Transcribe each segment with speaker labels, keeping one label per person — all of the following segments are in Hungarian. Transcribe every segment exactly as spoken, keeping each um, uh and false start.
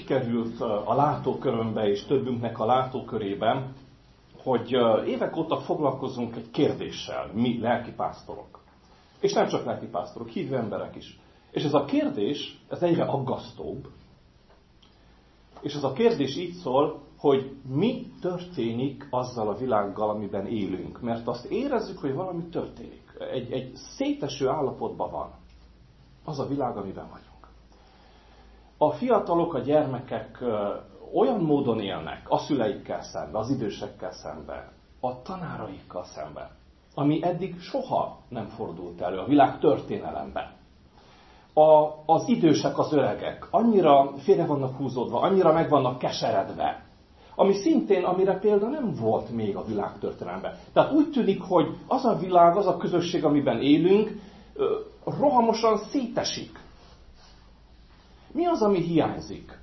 Speaker 1: úgy került a látókörömbe és többünknek a látókörében, hogy évek óta foglalkozunk egy kérdéssel, mi lelkipásztorok. És nem csak lelkipásztorok, hívő emberek is. És ez a kérdés, ez egyre aggasztóbb. És ez a kérdés így szól, hogy mi történik azzal a világgal, amiben élünk. Mert azt érezzük, hogy valami történik. Egy, egy széteső állapotban van az a világ, amiben vagyunk. A fiatalok, a gyermekek olyan módon élnek a szüleikkel szembe, az idősekkel szembe, a tanáraikkal szembe, ami eddig soha nem fordult elő a világ történelemben. A, az idősek, az öregek annyira félre vannak húzódva, annyira meg vannak keseredve, ami szintén, amire példa nem volt még a világ történelemben. Tehát úgy tűnik, hogy az a világ, az a közösség, amiben élünk, rohamosan szétesik. Mi az, ami hiányzik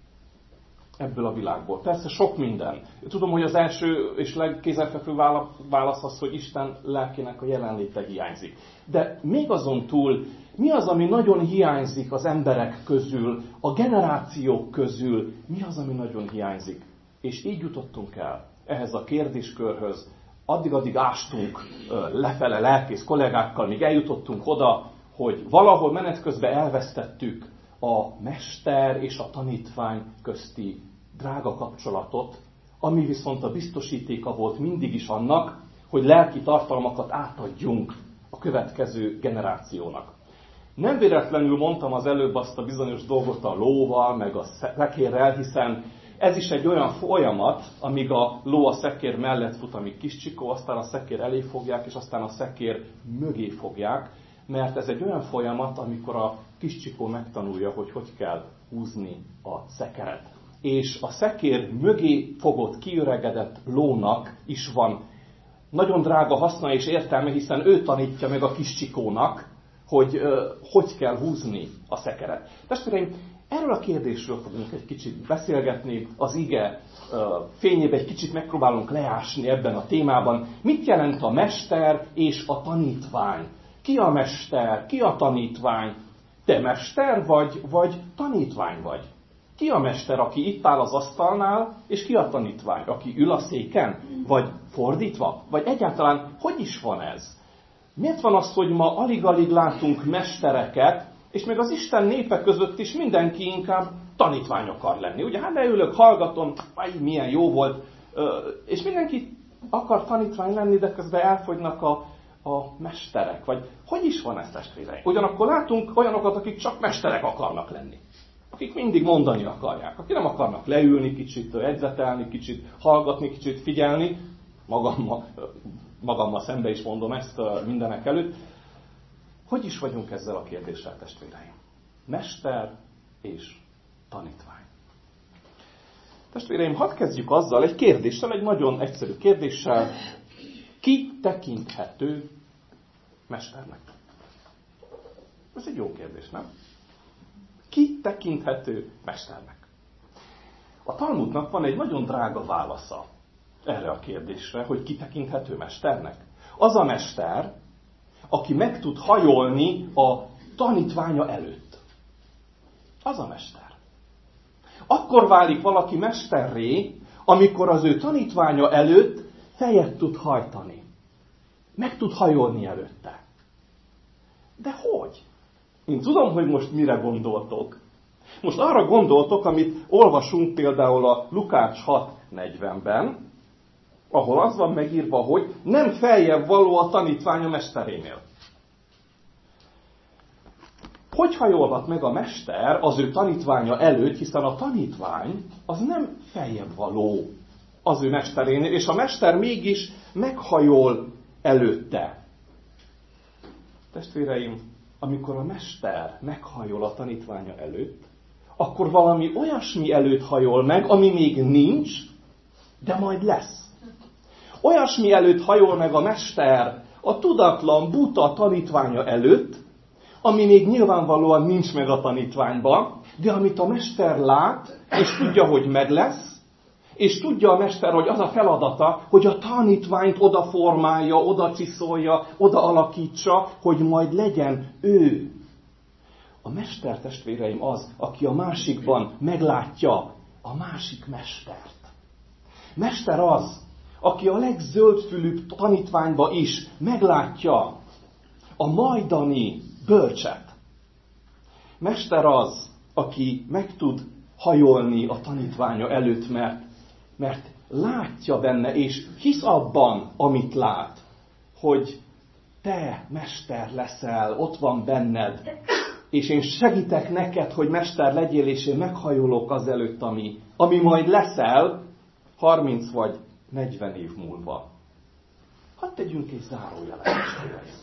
Speaker 1: ebből a világból? Persze sok minden. Tudom, hogy az első és legkézenfekvő válasz az, hogy Isten lelkének a jelenléte hiányzik. De még azon túl, mi az, ami nagyon hiányzik az emberek közül, a generációk közül? Mi az, ami nagyon hiányzik? És így jutottunk el ehhez a kérdéskörhöz. Addig-addig ástunk lefele lelkész kollégákkal, míg eljutottunk oda, hogy valahol menet közben elvesztettük a mester és a tanítvány közti drága kapcsolatot, ami viszont a biztosítéka volt mindig is annak, hogy lelki tartalmakat átadjunk a következő generációnak. Nem véletlenül mondtam az előbb azt a bizonyos dolgot a lóval, meg a szekérrel, hiszen ez is egy olyan folyamat, amíg a ló a szekér mellett fut, amíg kis csikó, aztán a szekér elé fogják, és aztán a szekér mögé fogják, mert ez egy olyan folyamat, amikor a kis csikó megtanulja, hogy hogy kell húzni a szekeret. És a szekér mögé fogott, kiöregedett lónak is van nagyon drága haszna és értelme, hiszen ő tanítja meg a kis csikónak, hogy uh, hogy kell húzni a szekeret. Testvéreim, erről a kérdésről fogunk egy kicsit beszélgetni, az ige uh, fényében egy kicsit megpróbálunk leásni ebben a témában. Mit jelent a mester és a tanítvány? Ki a mester, ki a tanítvány? Te mester vagy, vagy tanítvány vagy? Ki a mester, aki itt áll az asztalnál, és ki a tanítvány, aki ül a széken? Vagy fordítva? Vagy egyáltalán hogy is van ez? Miért van az, hogy ma alig-alig látunk mestereket, és még az Isten népe között is mindenki inkább tanítvány akar lenni? Ugye, hát leülök, hallgatom, aj, milyen jó volt, és mindenki akar tanítvány lenni, de közben elfogynak a, a mesterek. Vagy hogy is van ez, testvéreim? Ugyanakkor látunk olyanokat, akik csak mesterek akarnak lenni. Akik mindig mondani akarják, akik nem akarnak leülni kicsit, edzetelni kicsit, hallgatni kicsit, figyelni. Magammal, magammal szembe is mondom ezt mindenek előtt. Hogy is vagyunk ezzel a kérdéssel, testvéreim? Mester és tanítvány. Testvéreim, hadd kezdjük azzal egy kérdéssel, egy nagyon egyszerű kérdéssel. Ki tekinthető mesternek? Ez egy jó kérdés, nem? Ki tekinthető mesternek? A Talmudnak van egy nagyon drága válasza erre a kérdésre, hogy ki tekinthető mesternek. Az a mester, aki meg tud hajolni a tanítványa előtt. Az a mester. Akkor válik valaki mesterré, amikor az ő tanítványa előtt fejet tud hajtani. Meg tud hajolni előtte. De hogy? Én tudom, hogy most mire gondoltok. Most arra gondoltok, amit olvasunk például a Lukács hat negyvenben, ahol az van megírva, hogy nem feljebb való a tanítvány a mesterénél. Hogy hajolhat meg a mester az ő tanítványa előtt, hiszen a tanítvány az nem feljebb való az ő mesterénél, és a mester mégis meghajol előtte. Testvéreim, amikor a mester meghajol a tanítványa előtt, akkor valami olyasmi előtt hajol meg, ami még nincs, de majd lesz. Olyasmi előtt hajol meg a mester a tudatlan, buta tanítványa előtt, ami még nyilvánvalóan nincs meg a tanítványban, de amit a mester lát, és tudja, hogy meg lesz, és tudja a mester, hogy az a feladata, hogy a tanítványt odaformálja, oda csiszolja, oda alakítsa, hogy majd legyen ő. A mester, testvéreim, az, aki a másikban meglátja a másik mestert. Mester az, aki a legzöldfülűbb tanítványba is meglátja a majdani bölcset. Mester az, aki meg tud hajolni a tanítványa előtt, mert, mert látja benne, és hisz abban, amit lát, hogy te mester leszel, ott van benned, és én segítek neked, hogy mester legyél, és én meghajolok az előtt, ami, ami majd leszel harminc vagy negyven év múlva. Hadd tegyünk egy zárójelet.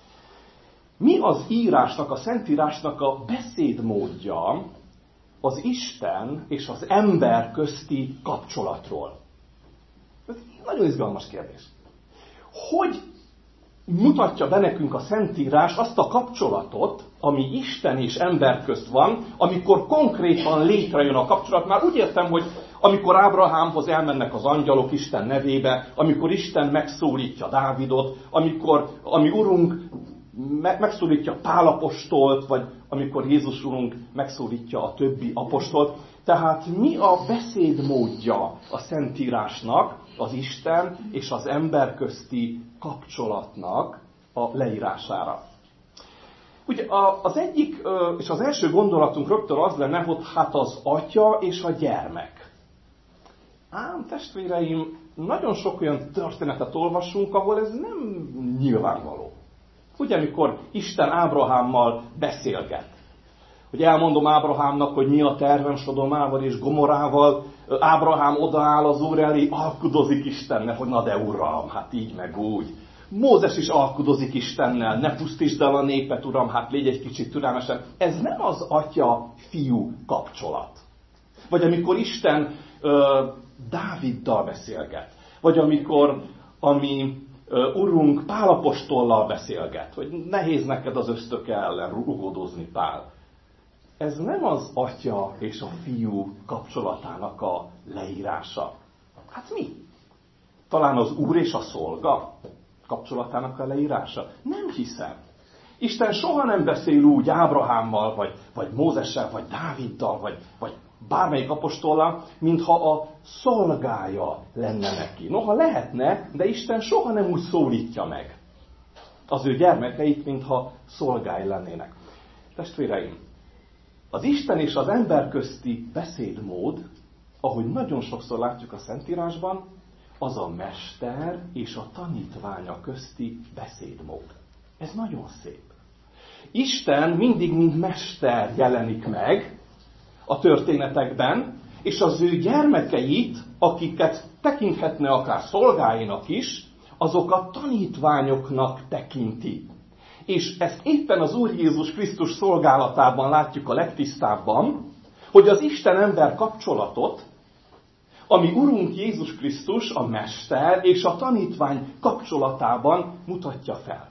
Speaker 1: Mi az írásnak, a Szentírásnak a beszédmódja az Isten és az ember közti kapcsolatról? Ez nagyon izgalmas kérdés. Hogy mutatja be nekünk a Szentírás azt a kapcsolatot, ami Isten és ember közt van, amikor konkrétan létrejön a kapcsolat? Már úgy értem, hogy amikor Ábrahámhoz elmennek az angyalok Isten nevébe, amikor Isten megszólítja Dávidot, amikor a mi Urunk megszólítja Pál apostolt, vagy amikor Jézus Urunk megszólítja a többi apostolt. Tehát mi a beszédmódja a Szentírásnak, az Isten és az ember közti kapcsolatnak a leírására? Ugye az egyik, és az első gondolatunk rögtön az lenne, hogy hát az atya és a gyermek. Ám testvéreim, nagyon sok olyan történetet olvasunk, ahol ez nem nyilvánvaló. Ugye, amikor Isten Ábrahámmal beszélget, hogy elmondom Ábrahámnak, hogy mi a tervem Sodomával és Gomorával, Ábrahám odaáll az Úr elé, alkudozik Istennek, hogy na de Uram, hát így meg úgy. Mózes is alkudozik Istennel, ne pusztítsd el a népet, Uram, hát légy egy kicsit türelmesen. Ez nem az atya-fiú kapcsolat. Vagy amikor Isten ö, Dáviddal beszélget, vagy amikor ami ö, Urunk Pál apostollal beszélget, hogy nehéz neked az ösztöke ellen rugódozni, Pál. Ez nem az atya és a fiú kapcsolatának a leírása. Hát mi? Talán az úr és a szolga kapcsolatának a leírása? Nem hiszem. Isten soha nem beszél úgy Ábrahámmal, vagy, vagy Mózessel, vagy Dáviddal, vagy, vagy bármelyik apostollal, mintha a szolgája lenne neki. Noha lehetne, de Isten soha nem úgy szólítja meg az ő gyermekeit, mintha szolgái lennének. Testvéreim, az Isten és az ember közti beszédmód, ahogy nagyon sokszor látjuk a Szentírásban, az a mester és a tanítványa közti beszédmód. Ez nagyon szép. Isten mindig, mint mester jelenik meg a történetekben, és az ő gyermekeit, akiket tekinthetne akár szolgáinak is, azokat tanítványoknak tekinti. És ezt éppen az Úr Jézus Krisztus szolgálatában látjuk a legtisztábban, hogy az Isten-ember kapcsolatot, ami Urunk Jézus Krisztus, a mester és a tanítvány kapcsolatában mutatja fel.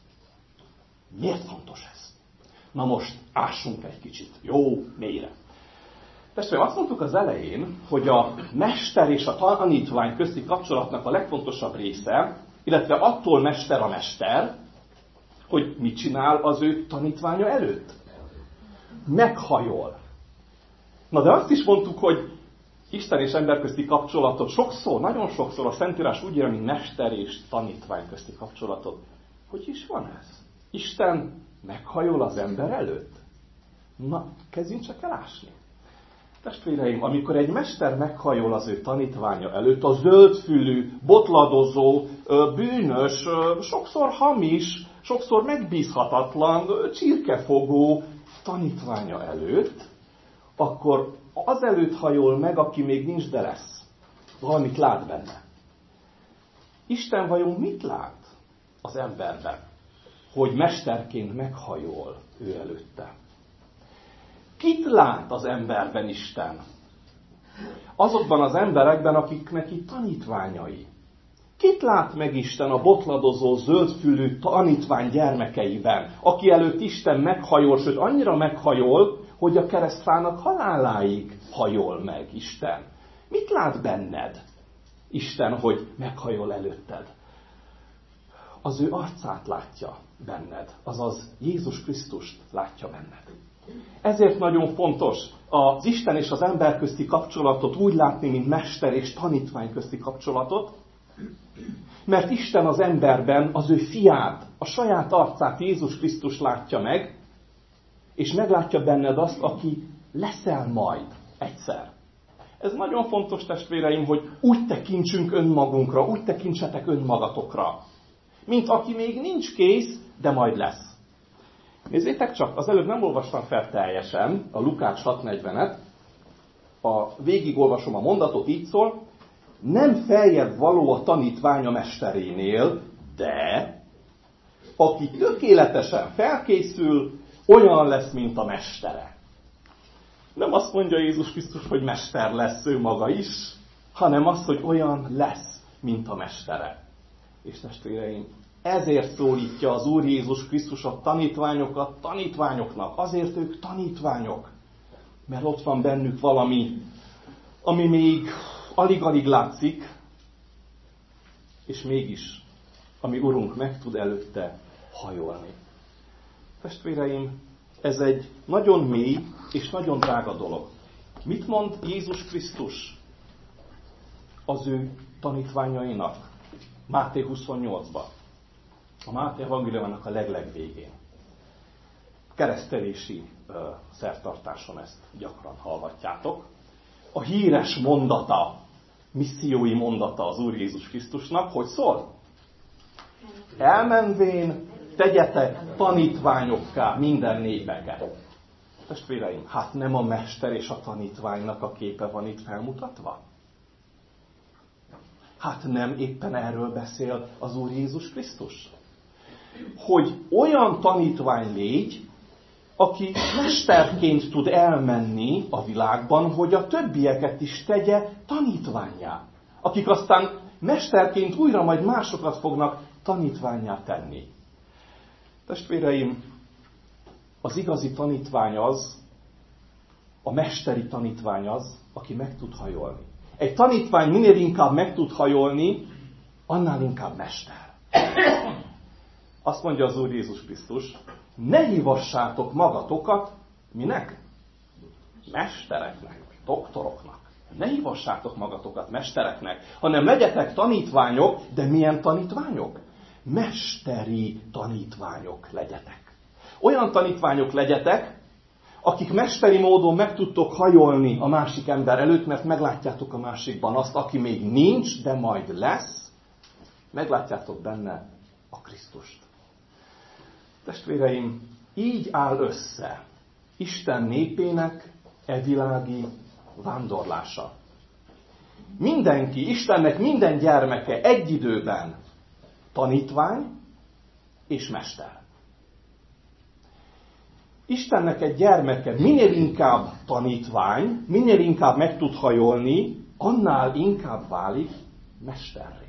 Speaker 1: Miért fontos ez? Na most ássunk egy kicsit, jó mélyre. Testvérem, azt mondtuk az elején, hogy a mester és a tanítvány közti kapcsolatnak a legfontosabb része, illetve attól mester a mester, hogy mit csinál az ő tanítványa előtt? Meghajol. Na de azt is mondtuk, hogy Isten és ember közti kapcsolatot sokszor, nagyon sokszor a Szentírás úgy írja, mint mester és tanítvány közti kapcsolatot. Hogy is van ez? Isten meghajol az ember előtt? Na, kezdjünk csak el ásni. Testvéreim, amikor egy mester meghajol az ő tanítványa előtt, a zöldfülű, botladozó, bűnös, sokszor hamis, sokszor megbízhatatlan, csirkefogó tanítványa előtt, akkor azelőtt hajol meg, aki még nincs, de lesz. Valamit lát benne. Isten vajon mit lát az emberben, hogy mesterként meghajol ő előtte? Kit lát az emberben Isten? Azokban az emberekben, akik neki tanítványai. Kit lát meg Isten a botladozó, zöldfülű tanítvány gyermekeiben, aki előtt Isten meghajol, sőt annyira meghajol, hogy a keresztfának haláláig hajol meg Isten. Mit lát benned Isten, hogy meghajol előtted? Az ő arcát látja benned, azaz Jézus Krisztust látja benned. Ezért nagyon fontos az Isten és az ember közti kapcsolatot úgy látni, mint mester és tanítvány közti kapcsolatot, mert Isten az emberben az ő fiát, a saját arcát, Jézus Krisztus látja meg, és meglátja benned azt, aki leszel majd egyszer. Ez nagyon fontos, testvéreim, hogy úgy tekintsünk önmagunkra, úgy tekintsetek önmagatokra, mint aki még nincs kész, de majd lesz. Nézzétek csak, az előbb nem olvastam fel teljesen a Lukács hat negyvenet, a végigolvasom a mondatot, így szól, nem feljebb való a tanítvány a mesterénél, de aki tökéletesen felkészül, olyan lesz, mint a mestere. Nem azt mondja Jézus Krisztus, hogy mester lesz ő maga is, hanem azt, hogy olyan lesz, mint a mestere. És testvéreim, ezért szólítja az Úr Jézus Krisztus a tanítványokat tanítványoknak. Azért ők tanítványok. Mert ott van bennük valami, ami még alig-alig látszik, és mégis, ami Urunk meg tud előtte hajolni. Testvéreim, ez egy nagyon mély és nagyon drága dolog. Mit mond Jézus Krisztus az ő tanítványainak? Máté huszonnyolcban. A Máté evangéliumának a leglegvégén. Keresztelési uh, szertartáson ezt gyakran hallhatjátok. A híres mondata, missziói mondata az Úr Jézus Krisztusnak, hogy szól? Elmenvén tegyetek tanítványokká minden népeket. Testvéreim, hát nem a mester és a tanítványnak a képe van itt felmutatva? Hát nem éppen erről beszél az Úr Jézus Krisztus? Hogy olyan tanítvány légy, aki mesterként tud elmenni a világban, hogy a többieket is tegye tanítvánnyá. Akik aztán mesterként újra majd másokat fognak tanítvánnyá tenni. Testvéreim, az igazi tanítvány az, a mesteri tanítvány az, aki meg tud hajolni. Egy tanítvány minél inkább meg tud hajolni, annál inkább mester. Azt mondja az Úr Jézus Krisztus, ne hívassátok magatokat, minek? Mestereknek, doktoroknak. Ne hívassátok magatokat mestereknek, hanem legyetek tanítványok, de milyen tanítványok? Mesteri tanítványok legyetek. Olyan tanítványok legyetek, akik mesteri módon meg tudtok hajolni a másik ember előtt, mert meglátjátok a másikban azt, aki még nincs, de majd lesz, meglátjátok benne a Krisztust. Testvéreim, így áll össze Isten népének e világi vándorlása. Mindenki, Istennek minden gyermeke egy időben tanítvány és mester. Istennek egy gyermeke minél inkább tanítvány, minél inkább meg tud hajolni, annál inkább válik mesterré.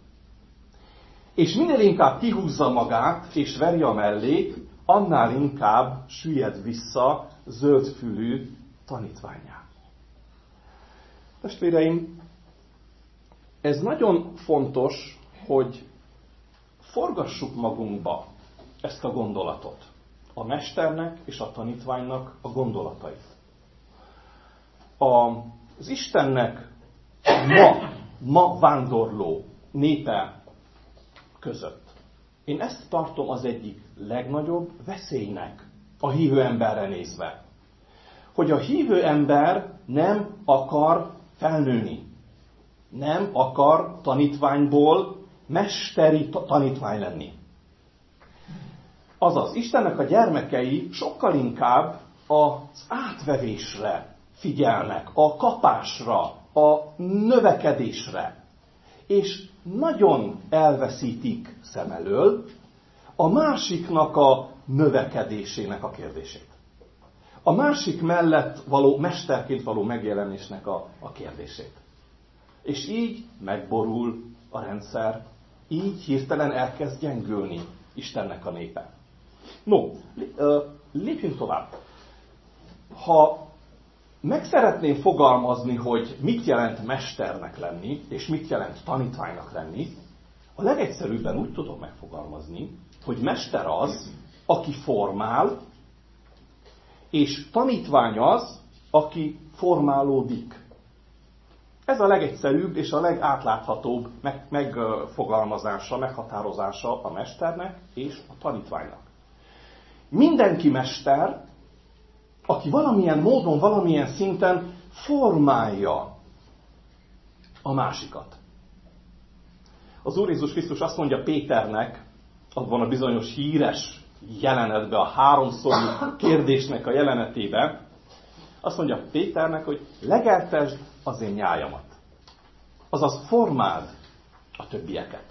Speaker 1: És minél inkább kihúzza magát és veri a mellét, annál inkább süllyed vissza zöldfülű tanítvánnyá. Testvéreim, ez nagyon fontos, hogy forgassuk magunkba ezt a gondolatot. A mesternek és a tanítványnak a gondolatait. Az Istennek ma, ma vándorló népe között. Én ezt tartom az egyik legnagyobb veszélynek a hívő emberre nézve. Hogy a hívő ember nem akar felnőni. Nem akar tanítványból mesteri tanítvány lenni. Azaz, Istennek a gyermekei sokkal inkább az átvevésre figyelnek, a kapásra, a növekedésre. És nagyon elveszítik szem elől a másiknak a növekedésének a kérdését. A másik mellett való, mesterként való megjelenésnek a, a kérdését. És így megborul a rendszer, így hirtelen elkezd gyengülni Istennek a népe. No, lépjünk tovább. Ha meg szeretném fogalmazni, hogy mit jelent mesternek lenni, és mit jelent tanítványnak lenni, a legegyszerűbben úgy tudom megfogalmazni, hogy mester az, aki formál, És tanítvány az, aki formálódik. Ez a legegyszerűbb és a legátláthatóbb meg, megfogalmazása, meghatározása a mesternek és a tanítványnak. Mindenki mester, aki valamilyen módon, valamilyen szinten formálja a másikat. Az Úr Jézus Krisztus azt mondja Péternek, abban a bizonyos híres jelenetben, a háromszorú kérdésnek a jelenetében, azt mondja Péternek, hogy legeltesd az én nyájamat. Azaz formáld a többieket.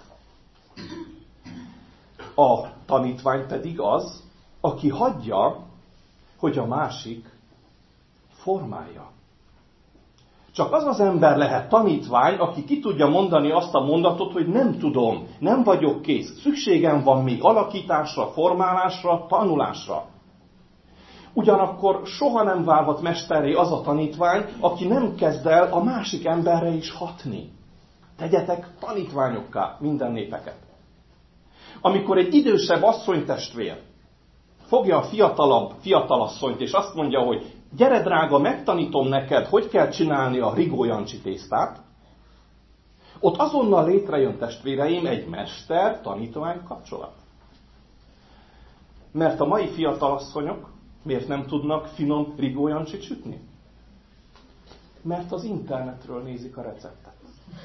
Speaker 1: A tanítvány pedig az, aki hagyja, hogy a másik formálja. Csak az az ember lehet tanítvány, aki ki tudja mondani azt a mondatot, hogy nem tudom, nem vagyok kész, szükségem van még alakításra, formálásra, tanulásra. Ugyanakkor soha nem válhat mesterré az a tanítvány, aki nem kezd el a másik emberre is hatni. Tegyetek tanítványokká minden népeket. Amikor egy idősebb asszonytestvér fogja a fiatalabb fiatalasszonyt, és azt mondja, hogy gyere drága, megtanítom neked, hogy kell csinálni a Rigó Jancsi tésztát, ott azonnal létrejön, testvéreim, egy mester-tanítvány kapcsolat. Mert a mai fiatalasszonyok miért nem tudnak finom Rigó Jancsit sütni? Mert az internetről nézik a receptet.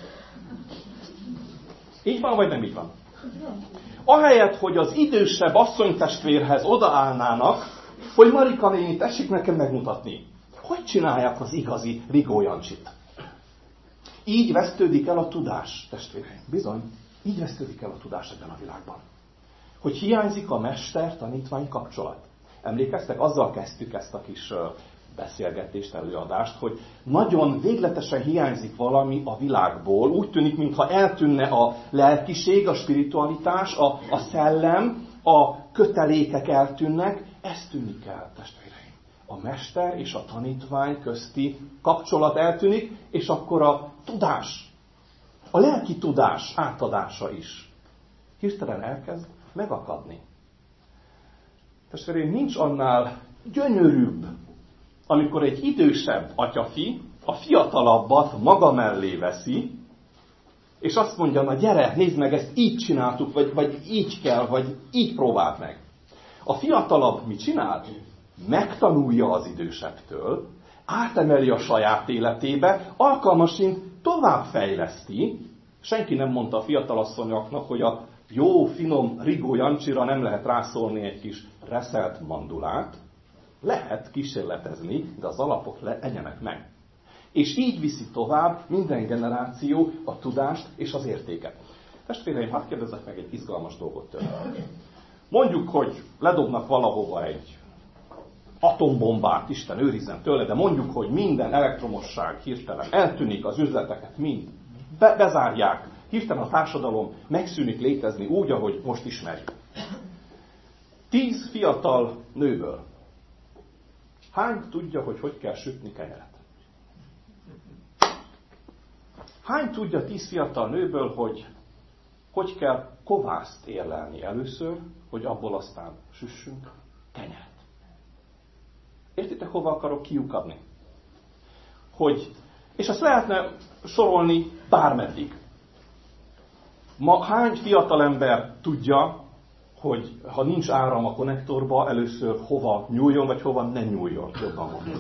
Speaker 1: Így van, vagy nem így van? Ahelyett, hogy az idősebb asszonytestvérhez odaállnának, hogy Marika néni, tessék nekem megmutatni, hogy csinálják az igazi Rigó Jancsit. Így vesztődik el a tudás, testvéreim. Bizony, így vesztődik el a tudás ebben a világban. Hogy hiányzik a mester-tanítvány kapcsolat. Emlékeztek? Azzal kezdtük ezt a kis beszélgetést, előadást, hogy nagyon végletesen hiányzik valami a világból. Úgy tűnik, mintha eltűnne a lelkiség, a spiritualitás, a, a szellem, a kötelékek eltűnnek. Ez tűnik el, testvéreim. A mester és a tanítvány közti kapcsolat eltűnik, és akkor a tudás, a lelki tudás átadása is hirtelen elkezd megakadni. Testvéreim, nincs annál gyönyörűbb, amikor egy idősebb atyafi a fiatalabbat maga mellé veszi, és azt mondja, na gyere, nézd meg, ezt így csináltuk, vagy, vagy így kell, vagy így próbáld meg. A fiatalabb mit csinál? Megtanulja az idősebbtől, átemeli a saját életébe, alkalmasint továbbfejleszti. Senki nem mondta a fiatalasszonyoknak, hogy a jó, finom Rigó Jancsira nem lehet rászólni egy kis reszelt mandulát. Lehet kísérletezni, de az alapok legyenek meg. És így viszi tovább minden generáció a tudást és az értéket. Testvéreim, hadd kérdezzek meg egy izgalmas dolgot tőle. Mondjuk, hogy ledobnak valahova egy atombombát, Isten őrizzen tőle, de mondjuk, hogy minden elektromosság hirtelen eltűnik, az üzleteket mind be- bezárják, hirtelen a társadalom megszűnik létezni úgy, ahogy most ismerjük. Tíz fiatal nőből hány tudja, hogy hogy kell sütni kenyeret? Hány tudja tíz fiatal nőből, hogy hogy kell kovászt érlelni először, hogy abból aztán süssünk kenyeret? Értitek, hova akarok kiukadni? Hogy, és azt lehetne sorolni bármeddig. Ma hány fiatalember tudja, hogy ha nincs áram a konnektorba, először hova nyúljon, vagy hova ne nyúljon. Jobban mondjuk.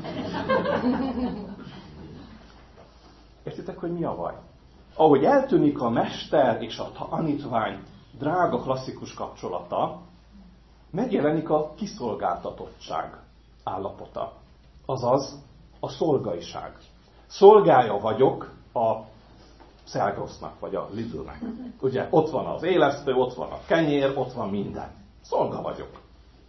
Speaker 1: Értitek, hogy mi a baj? Ahogy eltűnik a mester és a tanítvány drága klasszikus kapcsolata, megjelenik a kiszolgáltatottság állapota. Azaz a szolgaiság. Szolgája vagyok a Selgrossnak, vagy a Lidlnek. Ugye, ott van az élesztő, ott van a kenyér, ott van minden. Szolga vagyok.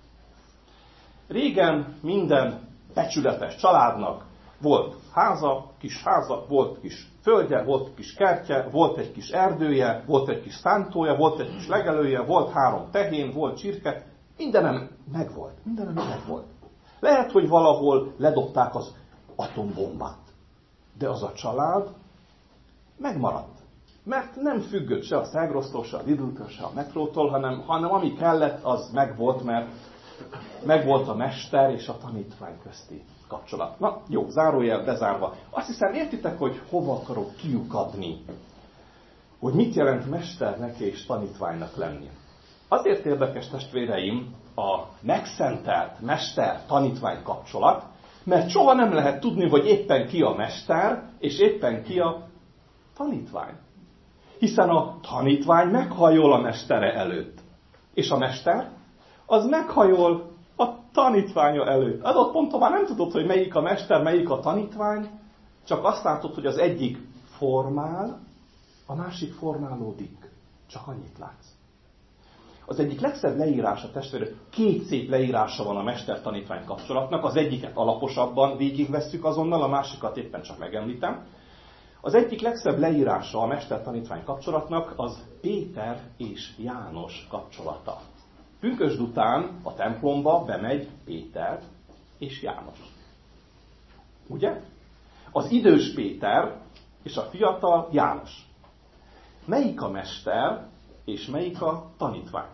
Speaker 1: Régen minden becsületes családnak volt háza, kis háza, volt kis földje, volt kis kertje, volt egy kis erdője, volt egy kis szántója, volt egy kis legelője, volt három tehén, volt csirke, mindenem megvolt, mindenem megvolt. Lehet, hogy valahol ledobták az atombombát, de az a család megmaradt. Mert nem függött se a Selgrosstól, se a Lidltől, se a metrótól, hanem, hanem ami kellett, az megvolt, mert Megvolt a mester és a tanítvány közti kapcsolat. Na, jó, zárójel bezárva. Azt hiszem, értitek, hogy hova akarok kiukadni. Hogy mit jelent mesternek és tanítványnak lenni. Azért érdekes, testvéreim, a megszentelt mester-tanítvány kapcsolat, mert soha nem lehet tudni, hogy éppen ki a mester, és éppen ki a tanítvány. Hiszen a tanítvány meghajol a mestere előtt. És a mester, az meghajol a tanítványa előtt. Adott ponton már nem tudod, hogy melyik a mester, melyik a tanítvány, csak azt látod, hogy az egyik formál, a másik formálódik. Csak annyit látsz. Az egyik legszebb leírása, testvérek, két szép leírása van a mester-tanítvány kapcsolatnak, az egyiket alaposabban végigvesszük azonnal, a másikat éppen csak megemlítem. Az egyik legszebb leírása a mester-tanítvány kapcsolatnak az Péter és János kapcsolata. Pünkösd után a templomba bemegy Péter és János. Ugye? Az idős Péter és a fiatal János. Melyik a mester és melyik a tanítvány?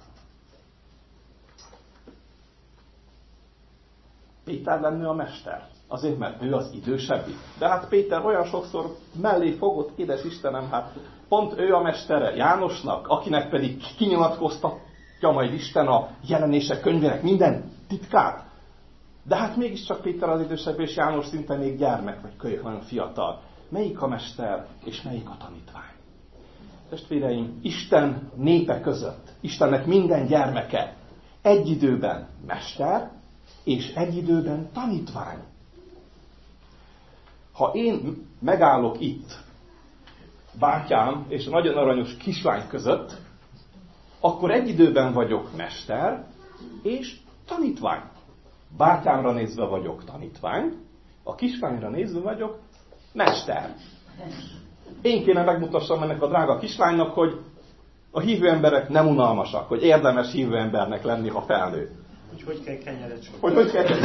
Speaker 1: Péter lenne a mester. Azért, mert ő az idősebbik. De hát Péter olyan sokszor mellé fogott, édes Istenem, hát pont ő a mestere Jánosnak, akinek pedig kinyilatkoztatja majd Isten a jelenések könyvének minden titkát. De hát mégiscsak Péter az idősebb, és János szinte még gyermek, vagy kölyök, nagyon fiatal. Melyik a mester, és melyik a tanítvány? Testvéreim, Isten népe között, Istennek minden gyermeke egy időben mester, és egy időben tanítvány. Ha én megállok itt, bátyám és a nagyon aranyos kislány között, akkor egy időben vagyok mester és tanítvány. Bátyámra nézve vagyok tanítvány, a kislányra nézve vagyok mester. Én kéne megmutassam ennek a drága kislánynak, hogy a hívő emberek nem unalmasak, hogy érdemes hívő embernek lenni, ha felnő.
Speaker 2: Hogy hogy kell kenyeret sokni.
Speaker 1: Hogy hogy kell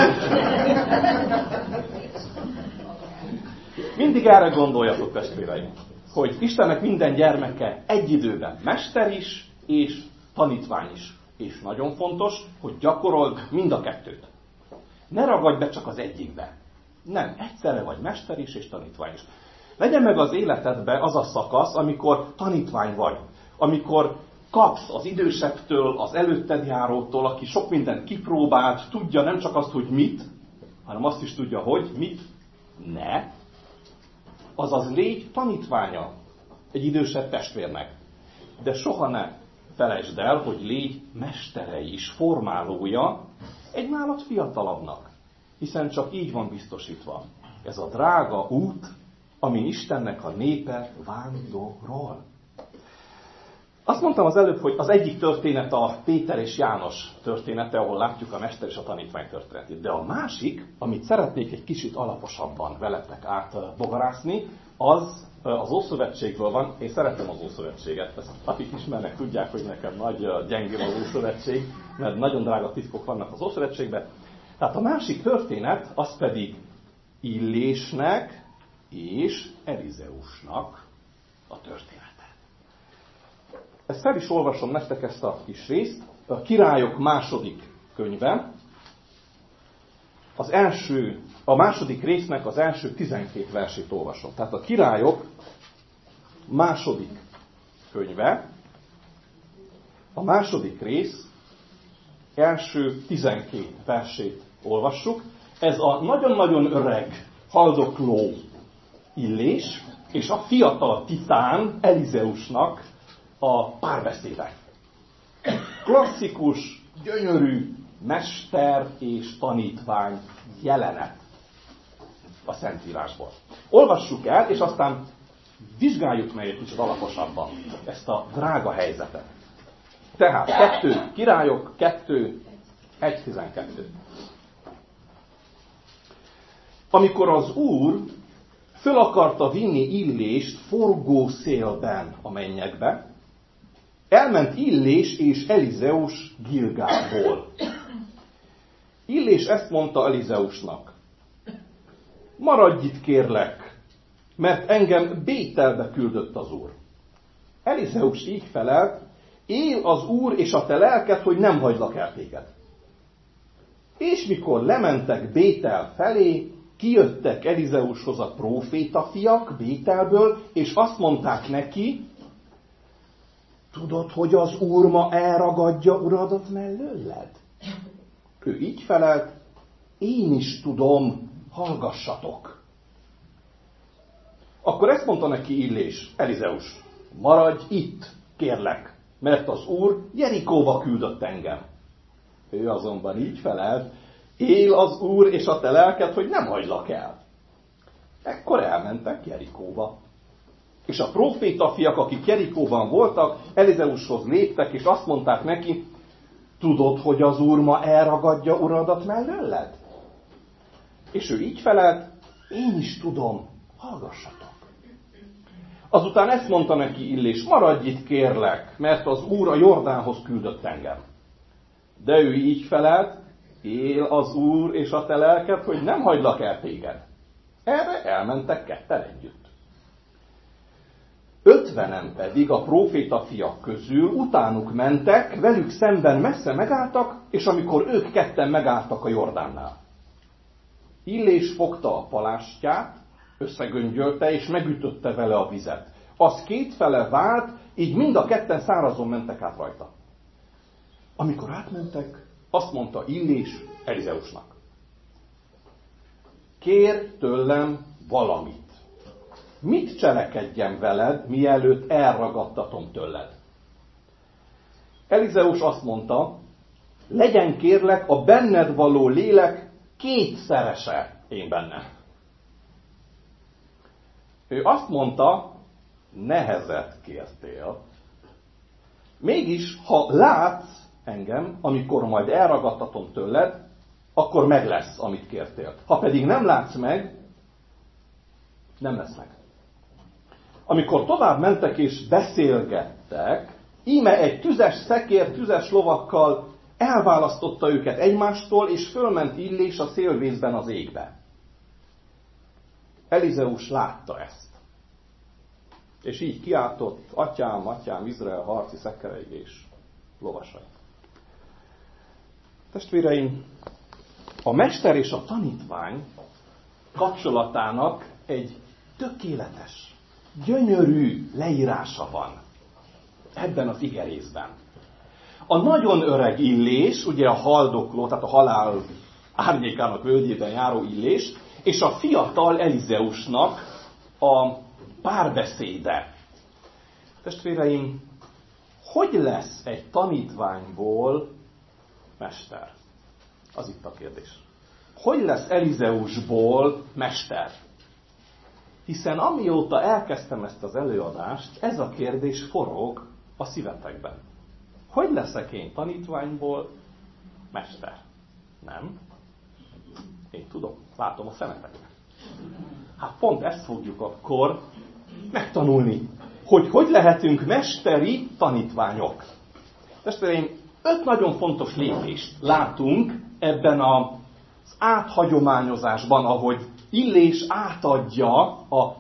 Speaker 1: Mindig erre gondoljatok, testvéreim, hogy Istennek minden gyermeke egy időben mester is, és tanítvány is. És nagyon fontos, hogy gyakorold mind a kettőt. Ne ragadj be csak az egyikbe. Nem, egyszerre vagy mester is, és tanítvány is. Legyen meg az életedbe az a szakasz, amikor tanítvány vagy. Amikor kapsz az idősebbtől, az előtted járótól, aki sok mindent kipróbált, tudja nem csak azt, hogy mit, hanem azt is tudja, hogy mit ne. Azaz légy tanítványa egy idősebb testvérnek. De soha ne felejtsd el, hogy légy mestere is, formálója egy nálad fiatalabbnak. Hiszen csak így van biztosítva. Ez a drága út, amin Istennek a népe vándorol. Azt mondtam az előbb, hogy az egyik történet a Péter és János története, ahol látjuk a mester és a tanítvány történetét. De a másik, amit szeretnék egy kicsit alaposabban veletek átbogarászni, az az Ószövetségből van. Én szeretem az Ószövetséget. Ezt akik ismernek, tudják, hogy nekem nagy gyengél az Ószövetség, mert nagyon drága titkok vannak az Ószövetségben. Tehát a másik történet, az pedig Illésnek és Elizeusnak a története. Ezt fel is olvasom nektek, ezt a kis részt. A Királyok második könyve. Az első, a második résznek az első tizenkét versét olvasom. Tehát a Királyok második könyve, a második rész első tizenkét versét olvassuk. Ez a nagyon-nagyon öreg, haldokló Illés és a fiatal titán Elizeusnak a párbeszéde. Klasszikus, gyönyörű mester és tanítvány jelenet a Szentírásból. Olvassuk el, és aztán vizsgáljuk meg egy kicsit alaposabban ezt a drága helyzetet. Tehát kettő Királyok, kettő, egy tizenkettő. Amikor az Úr föl akarta vinni Illést forgó szélben a mennyekbe, elment Illés és Elizeus Gilgálból. Illés ezt mondta Elizeusnak: maradj itt, kérlek, mert engem Bételbe küldött az Úr. Elizeus így felelt: él az Úr és a te lelked, hogy nem hagylak el téged. És mikor lementek Bétel felé, kijöttek Elizeushoz a prófétafiak Bételből, és azt mondták neki, tudod, hogy az Úr ma elragadja uradat mellőled? Ő így felelt, én is tudom, hallgassatok. Akkor ezt mondta neki Illés, Elizeus, maradj itt, kérlek, mert az Úr Jerikóba küldött engem. Ő azonban így felelt, él az Úr és a te lelked, hogy nem hagylak el. Ekkor elmentek Jerikóba. És a prófétafiak, akik Jerikóban voltak, Elizeushoz léptek, és azt mondták neki, tudod, hogy az Úr ma elragadja uradat mellőled? És ő így felelt, én is tudom, hallgassatok. Azután ezt mondta neki Illés, maradj itt kérlek, mert az Úr a Jordánhoz küldött engem. De ő így felelt, él az Úr és a te lelked, hogy nem hagylak el téged. Erre elmentek ketten együtt. Ötvenen pedig a prófétafiak közül utánuk mentek, velük szemben messze megálltak, és amikor ők ketten megálltak a Jordánnál. Illés fogta a palástját, összegöngyölte, és megütötte vele a vizet. Az kétfele vált, így mind a ketten szárazon mentek át rajta. Amikor átmentek, azt mondta Illés Elizeusnak. Kér tőlem valamit. Mit cselekedjem veled, mielőtt elragadtatom tőled? Elizeus azt mondta, legyen kérlek a benned való lélek kétszerese én benne. Ő azt mondta, nehezet kértél. Mégis, ha látsz engem, amikor majd elragadtatom tőled, akkor meg lesz, amit kértél. Ha pedig nem látsz meg, nem lesz meg. Amikor tovább mentek és beszélgettek, íme egy tüzes szekér, tüzes lovakkal elválasztotta őket egymástól, és fölment Illés a szélvészben az égbe. Elizeus látta ezt. És így kiáltott, atyám, atyám, Izrael harci szekerei és lovasai. Testvéreim, a mester és a tanítvány kapcsolatának egy tökéletes, gyönyörű leírása van ebben az igerészben. A nagyon öreg Illés, ugye a haldokló, tehát a halál árnyékának völgyében járó Illés, és a fiatal Elizeusnak a párbeszéde. Testvéreim, hogy lesz egy tanítványból mester? Az itt a kérdés. Hogy lesz Elizeusból mester? Hiszen amióta elkezdtem ezt az előadást, ez a kérdés forog a szívetekben. Hogy leszek én tanítványból mester? Nem? Én tudom, látom a szemetekben. Hát pont ezt fogjuk akkor megtanulni, hogy hogy lehetünk mesteri tanítványok. Testvéreim, öt nagyon fontos lépést látunk ebben az áthagyományozásban, ahogy Illés átadja a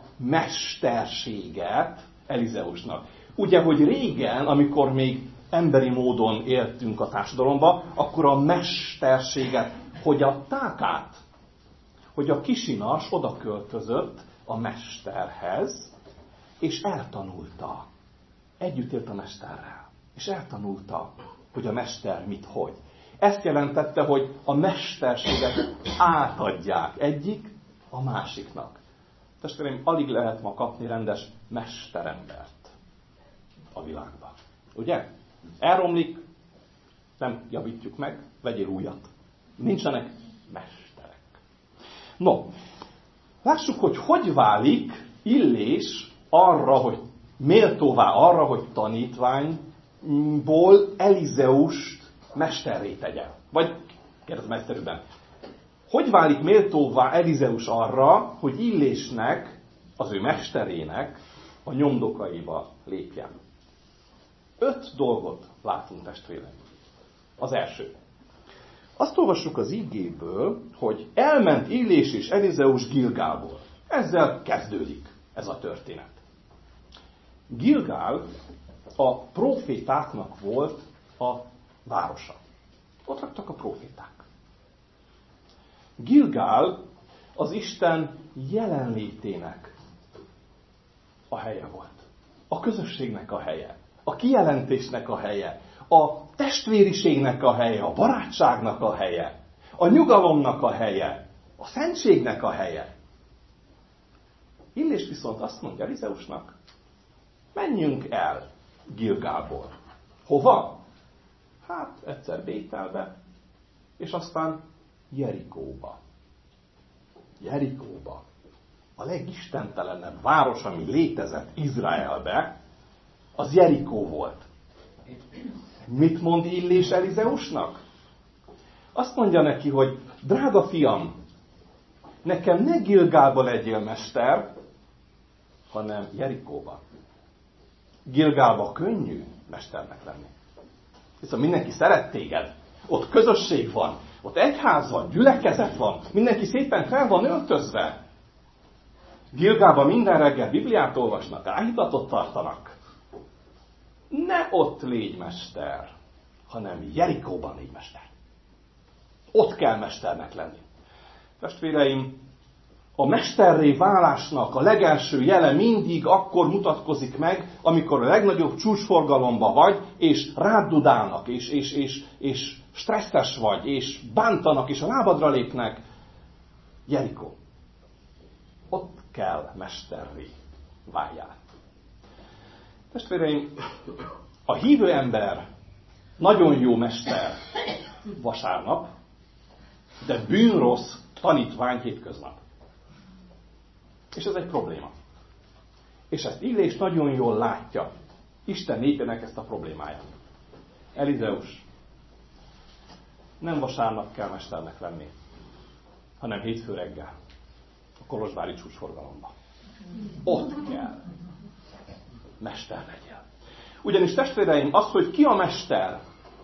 Speaker 1: mesterséget Elizeusnak. Ugye, hogy régen, amikor még emberi módon éltünk a társadalomba, akkor a mesterséget, hogy a tákát, hogy a kisinas oda költözött a mesterhez, és eltanulta. Együtt élt a mesterrel. És eltanulta, hogy a mester mit hogy. Ezt jelentette, hogy a mesterséget átadják egyik a másiknak. Testvéreim, alig lehet ma kapni rendes mesterembert a világban. Ugye? Elromlik, nem javítjuk meg, vegyél újat. Nincsenek mesterek. No, lássuk, hogy hogy válik Illés arra, hogy méltóvá arra, hogy tanítványból Elizeust mesterré tegye. Vagy kérdezem egyszerűbben. Hogy válik méltóvá Elizeus arra, hogy Illésnek, az ő mesterének a nyomdokaiba lépjen? Öt dolgot látunk, testvéreim. Az első. Azt olvassuk az igéből, hogy elment Illés és Elizeus Gilgálból. Ezzel kezdődik ez a történet. Gilgál a profétáknak volt a városa. Ott laktak a proféták. Gilgál az Isten jelenlétének a helye volt. A közösségnek a helye. A kijelentésnek a helye. A testvériségnek a helye. A barátságnak a helye. A nyugalomnak a helye. A szentségnek a helye. Illés viszont azt mondja Elizeusnak, menjünk el Gilgálból. Hova? Hát egyszer Bételbe, és aztán Jerikóba. Jerikóba. A legistentelenebb város, ami létezett Izraelbe, az Jerikó volt. Mit mond Illés Elizeusnak? Azt mondja neki, hogy drága fiam, nekem ne Gilgálba legyél mester, hanem Jerikóba. Gilgálba könnyű mesternek lenni. Hiszen mindenki szeret téged. Ott közösség van, ott egyház van, gyülekezet van, mindenki szépen fel van öltözve. Gilgálban minden reggel Bibliát olvasnak, áhítatot tartanak. Ne ott légy mester, hanem Jerikóban légy mester. Ott kell mesternek lenni. Testvéreim, a mesterré válásnak a legelső jele mindig akkor mutatkozik meg, amikor a legnagyobb csúcsforgalomba vagy, és rád dudálnak, és, és, és, és stresszes vagy, és bántanak, és a lábadra lépnek. Jerikó. Ott kell mesterré váljál. Testvéreim, a hívő ember nagyon jó mester vasárnap, de bűnrossz tanítvány hétköznap. És ez egy probléma. És ezt Illés nagyon jól látja. Isten népének ezt a problémáját. Elizeus, nem vasárnap kell mesternek lenni, hanem hétfő reggel. A kolozsvári csúcsforgalomba. Ott kell mester legyél. Ugyanis testvéreim, az, hogy ki a mester,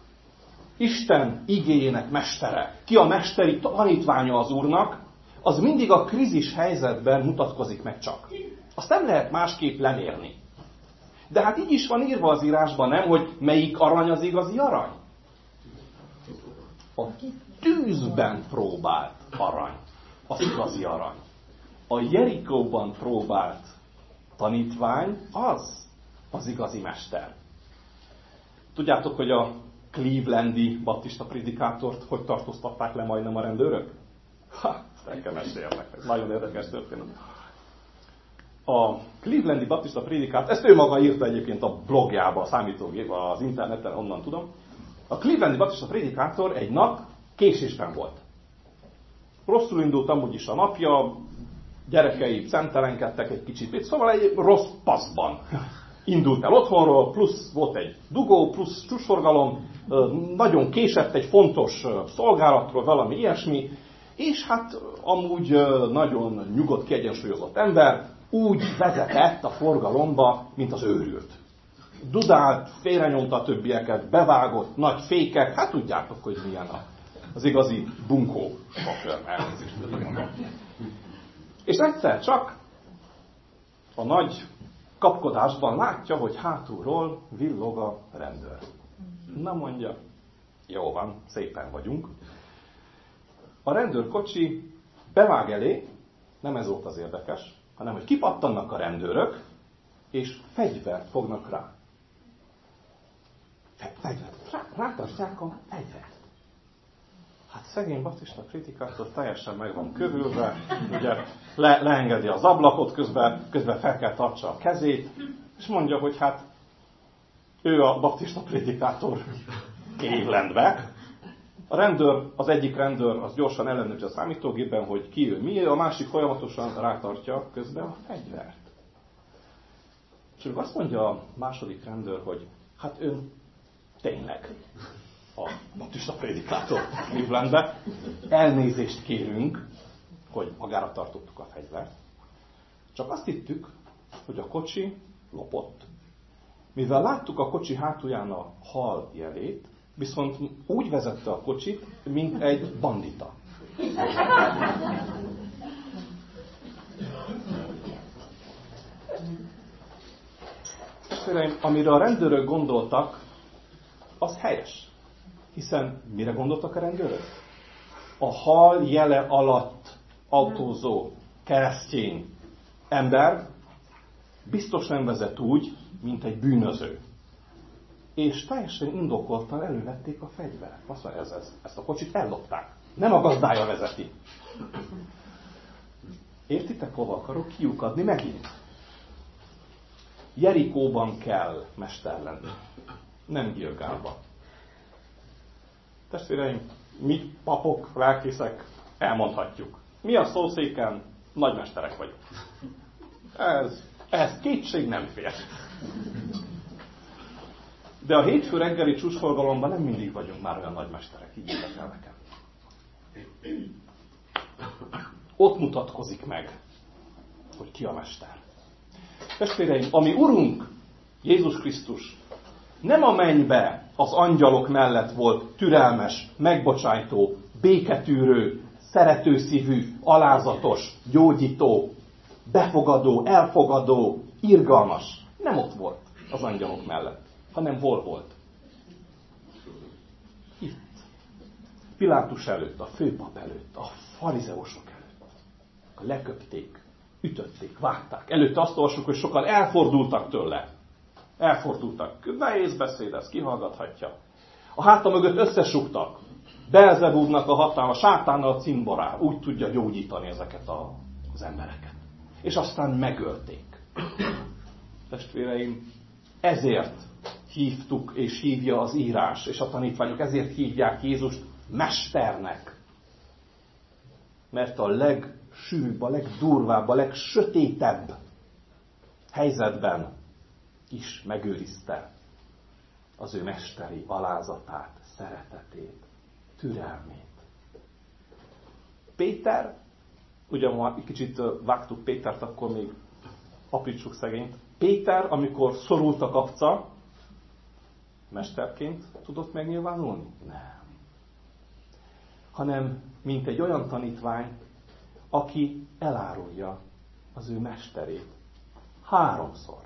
Speaker 1: Isten igéjének mestere, ki a mesteri tanítványa az Úrnak, az mindig a krízis helyzetben mutatkozik meg csak. Azt nem lehet másképp lemérni. De hát így is van írva az írásban, nem, hogy melyik arany az igazi arany? A tűzben próbált arany az igazi arany. A Jerikóban próbált tanítvány az az igazi mester. Tudjátok, hogy a clevelandi baptista prédikátort hogy tartóztatták le majdnem a rendőrök? Ha, ezt el kell mesélnek. Ez nagyon érdekes történet. A clevelandi baptista prédikát, ezt ő maga írta egyébként a blogjában, a számítógép, az interneten, onnan tudom. A clevelandi baptista prédikátor egy nap késésben volt. Rosszul indult amúgy is a napja, gyerekei szemtelenkedtek egy kicsit, szóval egy rossz paszban indult el otthonról, plusz volt egy dugó, plusz csúcsforgalom, nagyon késett egy fontos szolgálatról, valami ilyesmi, és hát amúgy nagyon nyugodt, kiegyensúlyozott ember, úgy vezetett a forgalomba, mint az őrült. Dudált, félrenyomta a többieket, bevágott, nagy fékek, hát tudjátok, hogy milyen az igazi bunkó sofőr, elnézést. És egyszer csak a nagy kapkodásban látja, hogy hátulról villog a rendőr. Na mondja, jó van, szépen vagyunk. A rendőrkocsi bevág elé, nem ez volt az érdekes, hanem hogy kipattannak a rendőrök, és fegyvert fognak rá. Fegyvert. Rá, rátartják a fegyvert. Hát szegény baptista kritikától teljesen meg van körülve, ugye le, leengedi az ablakot, közben, közben fel kell tartsa a kezét, és mondja, hogy hát ő a baptista prédikátor Clevelandbe. A rendőr, az egyik rendőr az gyorsan ellenőrzi a számítógépben, hogy ki ő, mi ő, a másik folyamatosan rátartja közben a fegyvert. És ő azt mondja a második rendőr, hogy hát ön tényleg a baptista prédikátor Clevelandbe, elnézést kérünk, hogy magára tartottuk a fegyvert. Csak azt hittük, hogy a kocsi lopott. Mivel láttuk a kocsi hátulján a hal jelét, viszont úgy vezette a kocsit, mint egy bandita. Testvéreim, amire a rendőrök gondoltak, az helyes. Hiszen mire gondoltak a rendőrök? a hal jele alatt autózó keresztény ember biztos nem vezet úgy, mint egy bűnöző. És teljesen indokoltan elővették a fegyvert. Azt mondja, ez, ez, ezt a kocsit ellopták. Nem a gazdája vezeti. Értitek, hova akarok kiukadni megint? Jerikóban kell mester lenni. Nem Gilgálban. Testvéreim, mi papok, lelkészek elmondhatjuk. Mi a szószéken nagymesterek vagyunk. Ez, ez kétség nem fér. De a hétfő reggeli csúcsforgalomban nem mindig vagyunk már olyan nagymesterek, így el nekem. Ott mutatkozik meg, hogy ki a mester. Testvéreim, ami Urunk, Jézus Krisztus, nem a mennybe az angyalok mellett volt türelmes, megbocsájtó, béketűrő, szeretőszívű, alázatos, gyógyító, befogadó, elfogadó, irgalmas. Nem ott volt az angyalok mellett, hanem hol volt? Itt. Pilátus előtt, a főpap előtt, a farizeusok előtt. Leköpték, ütötték, vágták. Előtte azt olvassuk, hogy sokan elfordultak tőle. Elfordultak. Nehéz beszéd, ez kihallgathatja. A háta mögött összesugtak. Beelzebúbnak a hatalma, sátánnal a cimborál. Úgy tudja gyógyítani ezeket a, az embereket. És aztán megölték. Testvéreim, ezért hívtuk és hívja az írás, és a tanítványok ezért hívják Jézust mesternek. Mert a legsűrűbb, a legdurvább, a legsötétebb helyzetben is megőrizte az ő mesteri alázatát, szeretetét, türelmét. Péter, ugye ha kicsit vágtuk Pétert, akkor még aprítsuk szegényt. Péter, amikor szorult a kapca, mesterként tudott megnyilvánulni? Nem. Hanem mint egy olyan tanítvány, aki elárulja az ő mesterét. Háromszor.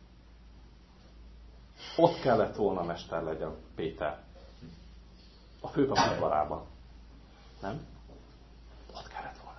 Speaker 1: Ott kellett volna mester legyen Péter. A főpap udvarában. Nem? Ott kellett volna.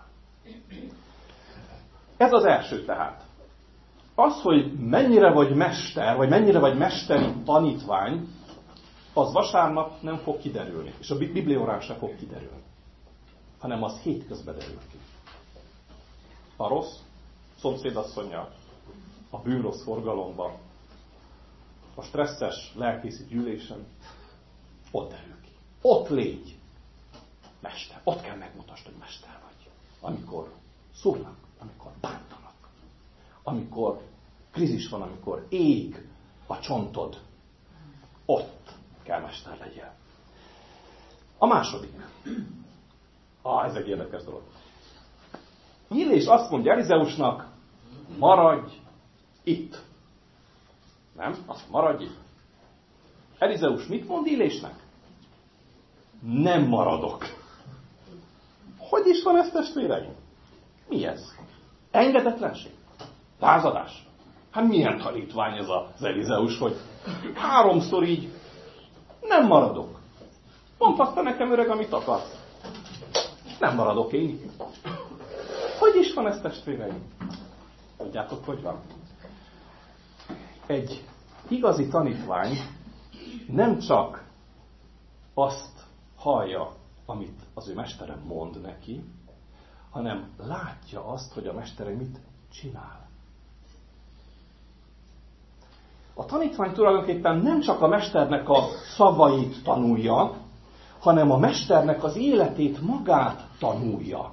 Speaker 1: Ez az első tehát. Az, hogy mennyire vagy mester, vagy mennyire vagy mesteri tanítvány, az vasárnap nem fog kiderülni. És a bibliórán sem fog kiderülni. Hanem az hétközben derül ki. A rossz szomszédasszonnyal, a bűnrossz forgalomban, a stresszes lelkészi gyűlésen, ott derül ki. Ott légy mester. Ott kell megmutasd, hogy mester vagy. Amikor szúrnak, amikor bántanak, amikor krízis van, amikor ég a csontod, ott kell mester legyél. A második. Ah, ez egy érdekes dolog. Illés azt mondja Elizeusnak, maradj itt. Nem? Azt maradj itt. Elizeus mit mond Illésnek? Nem maradok. Hogy is van ez, testvéreim? Mi ez? Engedetlenség? Lázadás? Hát milyen tanítvány ez az Elizeus, hogy háromszor így nem maradok. Mondhatta nekem, öreg, amit akarsz. Nem maradok én itt. Hogy is van ez, testvéreim? Tudjátok, hogy van? Egy igazi tanítvány nem csak azt hallja, amit az ő mestere mond neki, hanem látja azt, hogy a mestere mit csinál. A tanítvány tulajdonképpen nem csak a mesternek a szavait tanulja, hanem a mesternek az életét magát tanulja.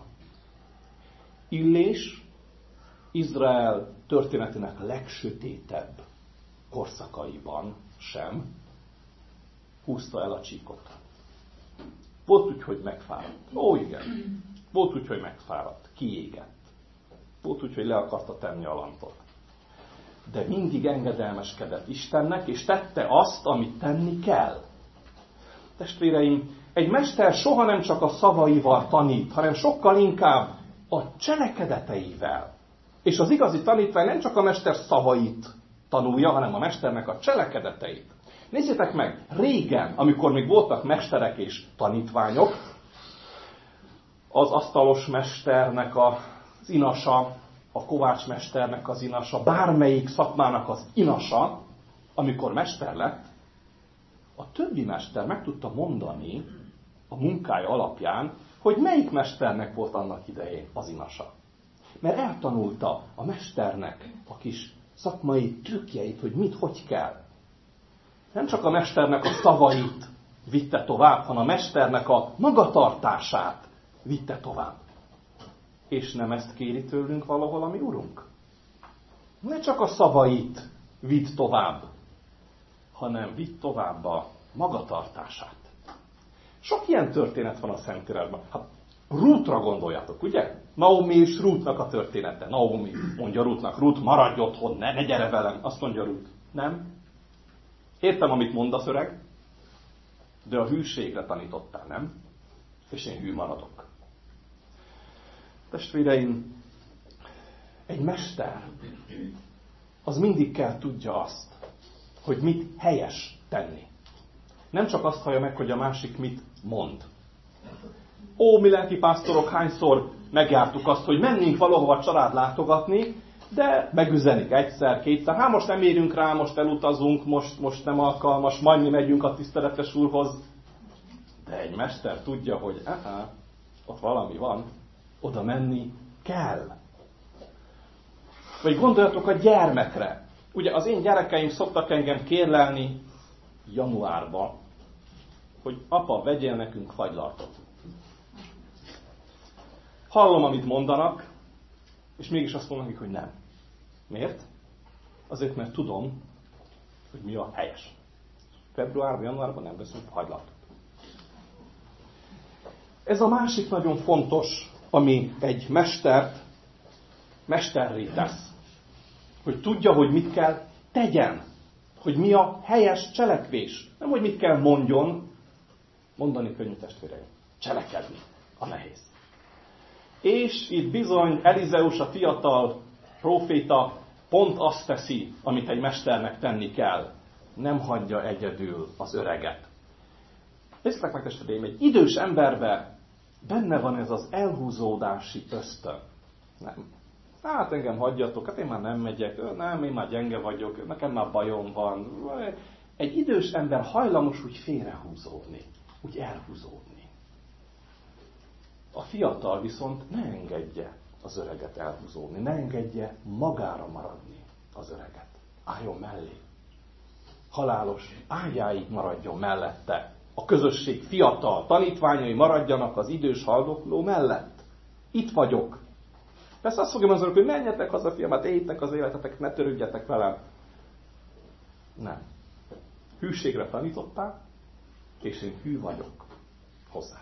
Speaker 1: Illés Izrael történetének legsötétebb korszakaiban sem húzta el a csíkot. Volt úgy, hogy megfáradt. Ó, igen. Volt úgy, hogy megfáradt. Kiégett. Volt úgy, hogy le akarta tenni a lampot. De mindig engedelmeskedett Istennek, és tette azt, amit tenni kell. Testvéreim, egy mester soha nem csak a szavaival tanít, hanem sokkal inkább a cselekedeteivel. És az igazi tanítvány nem csak a mester szavait tanulja, hanem a mesternek a cselekedeteit. Nézzétek meg, régen, amikor még voltak mesterek és tanítványok, az asztalos mesternek az inasa, a kovácsmesternek az inasa, bármelyik szakmának az inasa, amikor mester lett, a többi mester meg tudta mondani a munkája alapján, hogy melyik mesternek volt annak idején az inasa. Mert eltanulta a mesternek a kis szakmai trükkjeit, hogy mit, hogy kell. Nem csak a mesternek a szavait vitte tovább, hanem a mesternek a magatartását vitte tovább. És nem ezt kéri tőlünk valahol a mi Urunk? Ne csak a szavait vidd tovább, hanem vidd tovább a magatartását. Sok ilyen történet van a Szentírásban. Hát Rútra gondoljátok, ugye? Naomi és Rútnak a története. Naomi mondja Rútnak, Rút, maradj otthon, ne, ne gyere velem. Azt mondja Rút, nem. Értem, amit mondasz, öreg, de a hűségre tanítottál, nem? És én hű maradok. Testvéreim, egy mester az mindig kell tudja azt, hogy mit helyes tenni. Nem csak azt hallja meg, hogy a másik mit mond. Ó, mi lelkipásztorok hányszor megjártuk azt, hogy mennénk valahova család látogatni, de megüzenik egyszer, kétszer. Hát most nem érünk rá, most elutazunk, most, most nem alkalmas, majd mi megyünk a tiszteletes úrhoz. De egy mester tudja, hogy aha, ott valami van, oda menni kell. Vagy gondoljatok a gyermekre. Ugye az én gyerekeim szoktak engem kérlelni januárban, hogy apa, vegyél nekünk fagylaltot. Hallom, amit mondanak, és mégis azt mondom nekik, hogy nem. Miért? Azért, mert tudom, hogy mi a helyes. Februárban, januárban nem veszünk fagylaltot. Ez a másik nagyon fontos, ami egy mestert mesterré tesz. Hogy tudja, hogy mit kell tegyen. Hogy mi a helyes cselekvés. Nem, hogy mit kell mondjon. Mondani könnyű, testvéreim. Cselekedni a nehéz. És itt bizony Elizeus, a fiatal próféta pont azt teszi, amit egy mesternek tenni kell. Nem hagyja egyedül az öreget. Nézzétek meg, testvéreim, egy idős emberben benne van ez az elhúzódási ösztön. Nem. Hát engem hagyjatok, hát én már nem megyek, nem, én már gyenge vagyok, nekem már bajom van. Egy idős ember hajlamos úgy félrehúzódni, úgy elhúzódni. A fiatal viszont ne engedje az öreget elhúzódni, ne engedje magára maradni az öreget. Álljon mellé. Halálos ágyáig maradjon mellette. A közösség fiatal tanítványai maradjanak az idős haldokló mellett. Itt vagyok. Persze azt fogja mondani, hogy menjetek haza, fiam, hát éljétek az életetek, ne törődjetek velem. Nem. Hűségre tanítottál, és én hű vagyok hozzád.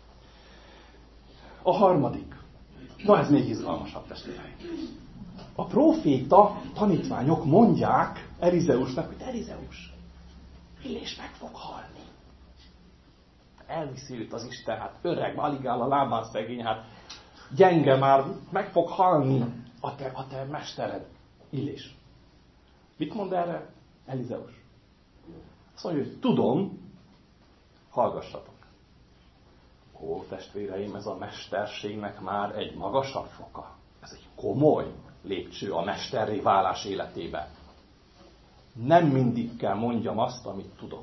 Speaker 1: A harmadik. Na, ez még izgalmasabb, testvéreim. A próféta tanítványok mondják Elizeusnak, hogy Elizeus, Illés meg fog halni. Elviszi őt az Isten, hát öreg, alig áll a lábán szegény, hát gyenge már, meg fog halni a te, a te mestered. Illés. Mit mond erre Elizeus? Azt mondja, hogy tudom, hallgassatok. Ó, testvéreim, ez a mesterségnek már egy magasabb foka. Ez egy komoly lépcső a mesterré válás életébe. Nem mindig kell mondjam azt, amit tudok.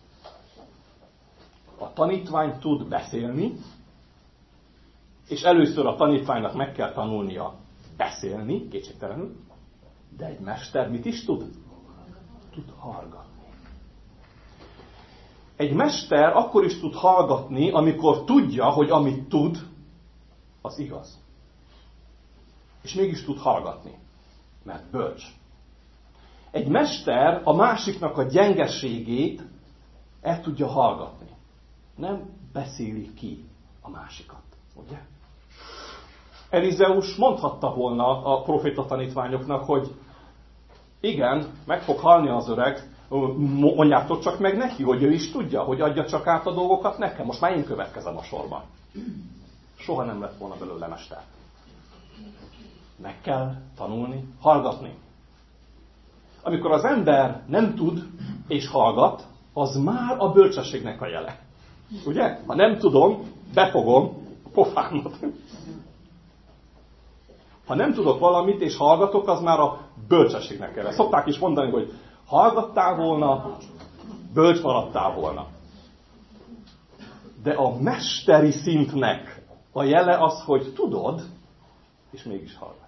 Speaker 1: A tanítvány tud beszélni, és először a tanítványnak meg kell tanulnia beszélni, kétségtelenül, de egy mester mit is tud? Tud hallgatni. Egy mester akkor is tud hallgatni, amikor tudja, hogy amit tud, az igaz. És mégis tud hallgatni, mert bölcs. Egy mester a másiknak a gyengeségét el tudja hallgatni. Nem beszéli ki a másikat, ugye? Elizeus mondhatta volna a proféta tanítványoknak, hogy igen, meg fog halni az öreg, mondjátok csak meg neki, hogy ő is tudja, hogy adja csak át a dolgokat nekem. Most már én következem a sorban. Soha nem lett volna belőle mester. Meg kell tanulni, hallgatni. Amikor az ember nem tud és hallgat, az már a bölcsességnek a jele. Ugye? Ha nem tudom, befogom, pofámat. Ha nem tudok valamit, és hallgatok, az már a bölcsességnek kell. Szokták is mondani, hogy hallgattál volna, bölcs maradtál volna. De a mesteri szintnek a jele az, hogy tudod, és mégis hallgatsz.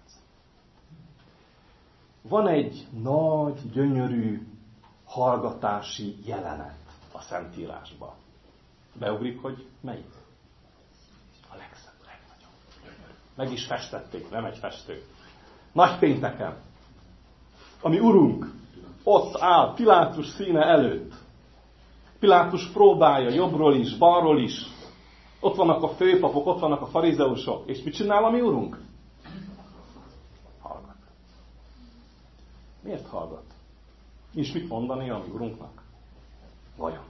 Speaker 1: Van egy nagy, gyönyörű hallgatási jelenet a Szentírásban. Beugrik, hogy melyik? A legszebb, legnagyobb, gyönyörű. Meg is festették, nem egy festő. Nagy pénteken, ami Urunk ott áll Pilátus színe előtt. Pilátus próbálja jobbról is, balról is. Ott vannak a főpapok, ott vannak a farizeusok. És mit csinál a mi Urunk? Hallgat. Miért hallgat? És mit mondani a mi Urunknak? Vajon?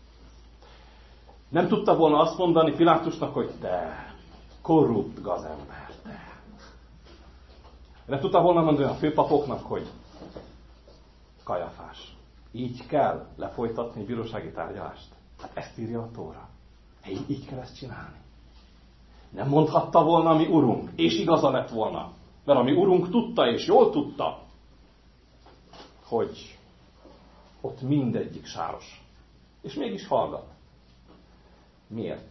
Speaker 1: Nem tudta volna azt mondani Pilátusnak, hogy te korrupt gazember, te. Nem tudta volna mondani a főpapoknak, hogy Kajafás. Így kell lefolytatni bírósági tárgyalást. Hát ezt írja a Tóra. Így, így kell ezt csinálni. Nem mondhatta volna a mi Urunk, és igaza lett volna. Mert a mi Urunk tudta, és jól tudta, hogy ott mindegyik sáros. És mégis hallgat. Miért?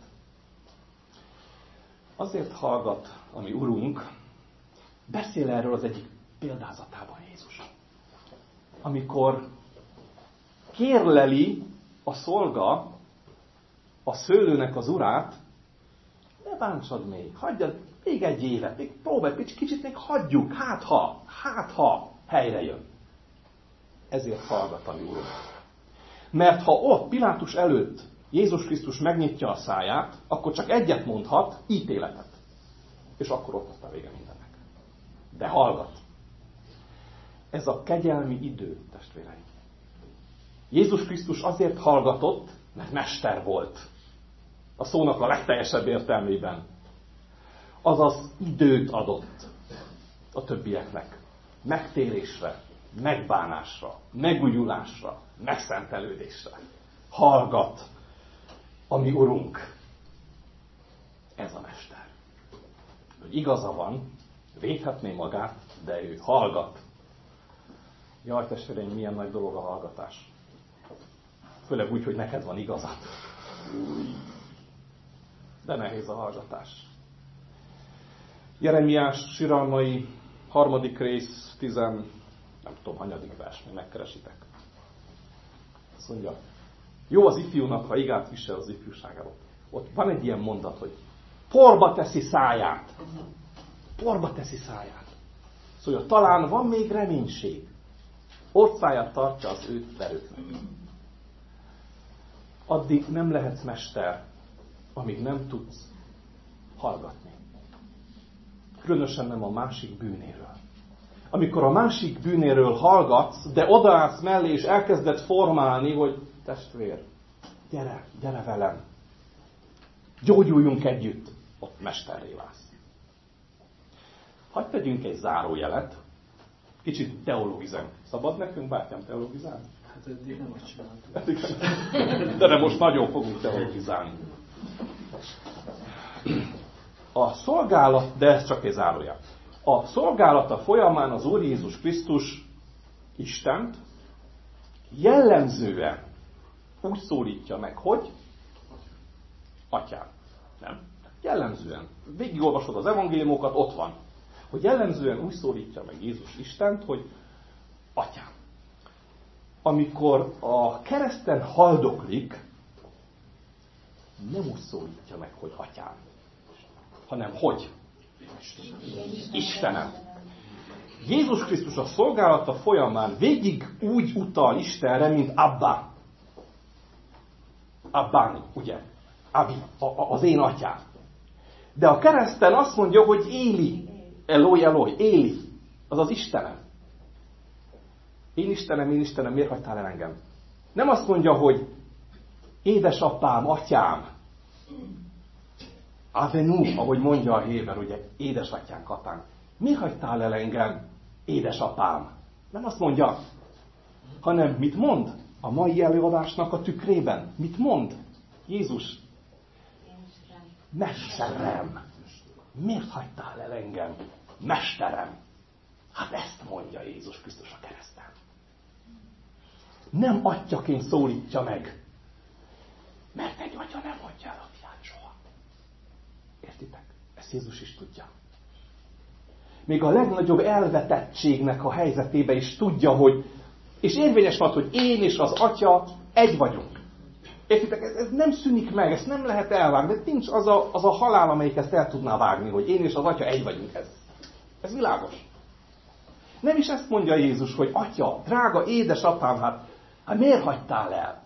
Speaker 1: Azért hallgat a mi Urunk, beszél erről az egyik példázatában Jézus. Amikor kérleli a szolga a szőlőnek az urát, ne bántsad még, hagyjad még egy évet, még próbálj, kicsit még hagyjuk, hát ha, hát ha helyre jön. Ezért hallgat a mi Urunk. Mert ha ott Pilátus előtt Jézus Krisztus megnyitja a száját, akkor csak egyet mondhat, ítéletet. És akkor ott a vége mindennek. De hallgat. Ez a kegyelmi idő, testvéreim. Jézus Krisztus azért hallgatott, mert mester volt. A szónak a legteljesebb értelmében. Azaz időt adott a többieknek. Megtérésre, megbánásra, megújulásra, megszentelődésre. Hallgat a mi Urunk. Ez a mester. Hogy igaza van, védhetné magát, de ő hallgat. Jaj, testvéreim, milyen nagy dolog a hallgatás. Főleg úgy, hogy neked van igazad. De nehéz a hallgatás. Jeremiás siralmai harmadik rész, tizen, nem tudom, hanyadik vers, még megkeresitek. Azt mondja, jó az ifjúnak, ha igát visel az ifjúságáról. Ott van egy ilyen mondat, hogy porba teszi száját. Porba teszi száját. Szóval talán van még reménység. Orcáját tartja az őt verőknek. Addig nem lehetsz mester, amíg nem tudsz hallgatni. Különösen nem a másik bűnéről. Amikor a másik bűnéről hallgatsz, de odaállsz mellé, és elkezded formálni, hogy testvér, gyere, gyere velem. Gyógyuljunk együtt. Ott mesterré válsz. Hadd tegyünk egy zárójelet. Kicsit teologizálni. Szabad nekünk, bátyám, teologizálni?
Speaker 2: Hát eddig nem azt csináltuk.
Speaker 1: De nem most nagyon fogunk teologizálni. A szolgálat, de ez csak egy zárójel. A szolgálata folyamán az Úr Jézus Krisztus Istent jellemzően úgy szólítja meg, hogy Atyám. Nem. Jellemzően. Végigolvasod az evangéliumokat, ott van. Hogy jellemzően úgy szólítja meg Jézus Istent, hogy Atyám. Amikor a kereszten haldoklik, nem úgy szólítja meg, hogy Atyám, hanem hogy? Istenem. Jézus Krisztus a szolgálata folyamán végig úgy utal Istenre, mint Abba. Abbáni, ugye? Abi, a, a, az én atyám. De a kereszten azt mondja, hogy Éli. Eloi, Eloi, Éli. Az az Istenem. Én Istenem, én Istenem, miért hagytál el engem? Nem azt mondja, hogy édesapám, atyám. Avenu, ahogy mondja a Héber, ugye, édesatyánk, apánk. Miért hagytál el engem, édesapám? Nem azt mondja, hanem mit mond a mai előadásnak a tükrében? Mit mond Jézus? Mesterem, miért hagytál el engem? Mesterem. Hát ezt mondja Jézus Krisztus a kereszten. Nem atyaként szólítja meg. Mert egy atya nem hagyja el a fiát soha. Értitek? Ezt Jézus is tudja. Még a legnagyobb elvetettségnek a helyzetébe is tudja, hogy, és érvényes van, hogy én és az atya egy vagyunk. Értitek? Ez, ez nem szűnik meg, ezt nem lehet elvágni. De nincs az a, az a halál, amelyik ezt el tudná vágni, hogy én és az atya egy vagyunk. Ez, ez világos. Nem is ezt mondja Jézus, hogy atya, drága édesapám, hát, hát miért hagytál el?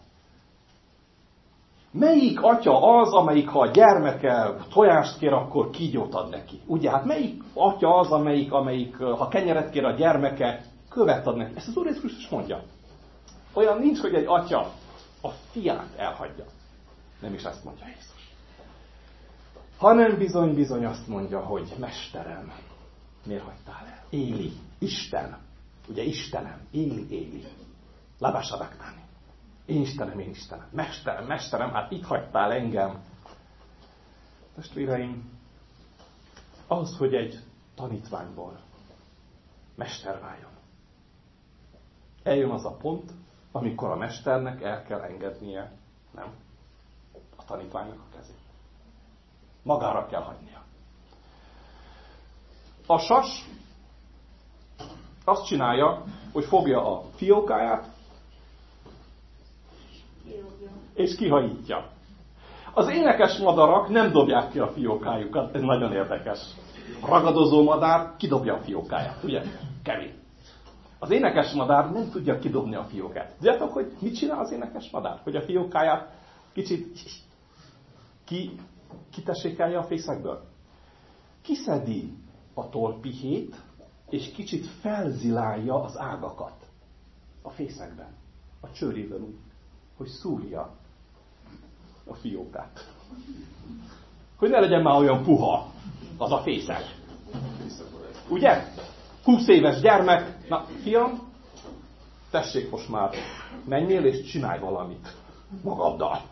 Speaker 1: Melyik atya az, amelyik ha a gyermeke tojást kér, akkor kígyót ad neki? Ugye, hát melyik atya az, amelyik, amelyik ha kenyeret kér a gyermeke, követ ad neki? Ezt az Úr Jézus Krisztus mondja. Olyan nincs, hogy egy atya a fiát elhagyja. Nem is ezt mondja Jézus. Hanem bizony-bizony azt mondja, hogy mesterem, miért hagytál el? Éli, Isten. Ugye Istenem, Éli, Éli. Labásadaktani. Én Istenem, én Istenem. Mesterem, mesterem, hát itt hagytál engem. Testvéreim, ahhoz, hogy egy tanítványból mester váljon. Eljön az a pont, amikor a mesternek el kell engednie, nem, a tanítványnak a kezét. Magára kell hagynia. A sas azt csinálja, hogy fogja a fiókáját, és kihajítja. Az énekes madarak nem dobják ki a fiókájukat, ez nagyon érdekes. A ragadozó madár kidobja a fiókáját, ugye? Kevin. Az énekes madár nem tudja kidobni a fiókát. Tudjátok, hogy mit csinál az énekes madár? Hogy a fiókáját kicsit ki, kitessékelje a fészekből. Kiszedi a tollpihét, és kicsit felzilálja az ágakat a fészekben, a csőrével úgy, hogy szúrja a fiókát. Hogy ne legyen már olyan puha az a fészek. Ugye? húsz éves gyermek, na fiam, tessék most már, menjél és csinálj valamit magaddal.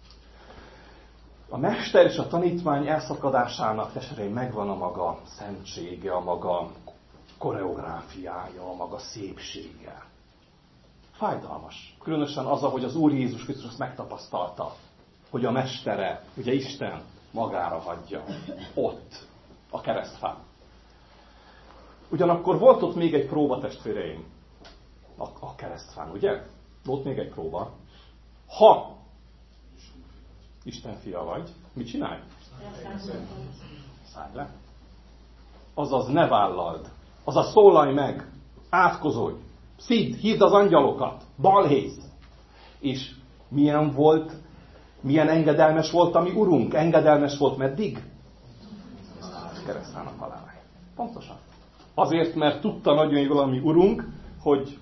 Speaker 1: A mester és a tanítvány elszakadásának testvérem megvan a maga szentsége, a maga koreográfiája, a maga szépsége. Fájdalmas. Különösen az, ahogy az Úr Jézus Krisztus azt megtapasztalta, hogy a mestere, ugye Isten magára hagyja ott a keresztfán. Ugyanakkor volt ott még egy próba, testvéreim, a, a keresztfán, ugye? Volt még egy próba. Ha Isten fia vagy, mit csinálj? Szállj le. Azaz ne vállald. Azaz szólalj meg. Átkozolj. Szidd, hívd az angyalokat. Balhéz. És milyen volt, milyen engedelmes volt a mi Urunk? Engedelmes volt meddig? Keresztán a haláláig. Pontosan. Azért, mert tudta nagyon jól a mi Urunk, hogy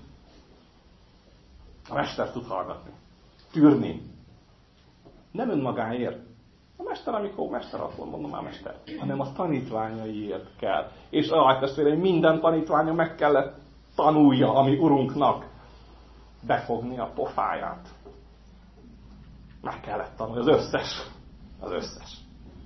Speaker 1: a mester tud hallgatni. Tűrni. Nem önmagáért. A mester, amikor mester, akkor mondom már mester. Hanem a tanítványaiért kell. És a testvéreim, minden tanítványa meg kellett tanulja a mi Urunknak befogni a pofáját. Meg kellett tanulni. Az összes. Az összes.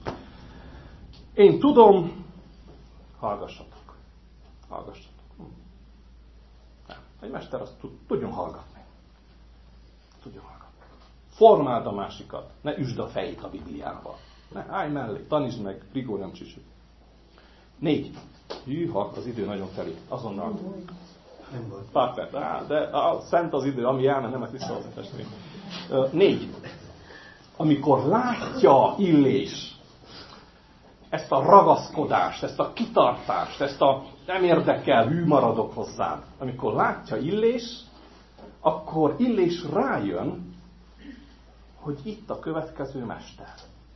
Speaker 1: Én tudom, hallgassatok. Hallgassatok. Nem. Egy mester azt tud, tudjon hallgatni. Tudjon hallgatni. Formáld a másikat. Ne üsd a fejét a Bibliába. Ne állj mellé. Tanítsd meg. Rigó nem csisük. Négy. Hűha, az idő nagyon telik. Azonnal. Pár perc. Á, de a szent az idő, ami elmen, nem ezt visszahozni testvérem. Négy. Amikor látja Illés ezt a ragaszkodást, ezt a kitartást, ezt a nem érdekel, hű maradok hozzád. Amikor látja Illés, akkor Illés rájön, hogy itt a következő mester.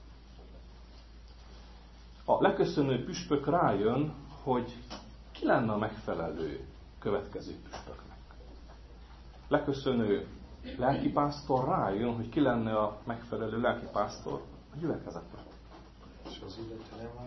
Speaker 1: A leköszönő püspök rájön, hogy ki lenne a megfelelő következő püspöknek. Leköszönő lelkipásztor rájön, hogy ki lenne a megfelelő lelkipásztor a gyülekezetnek.
Speaker 2: És az illetve nem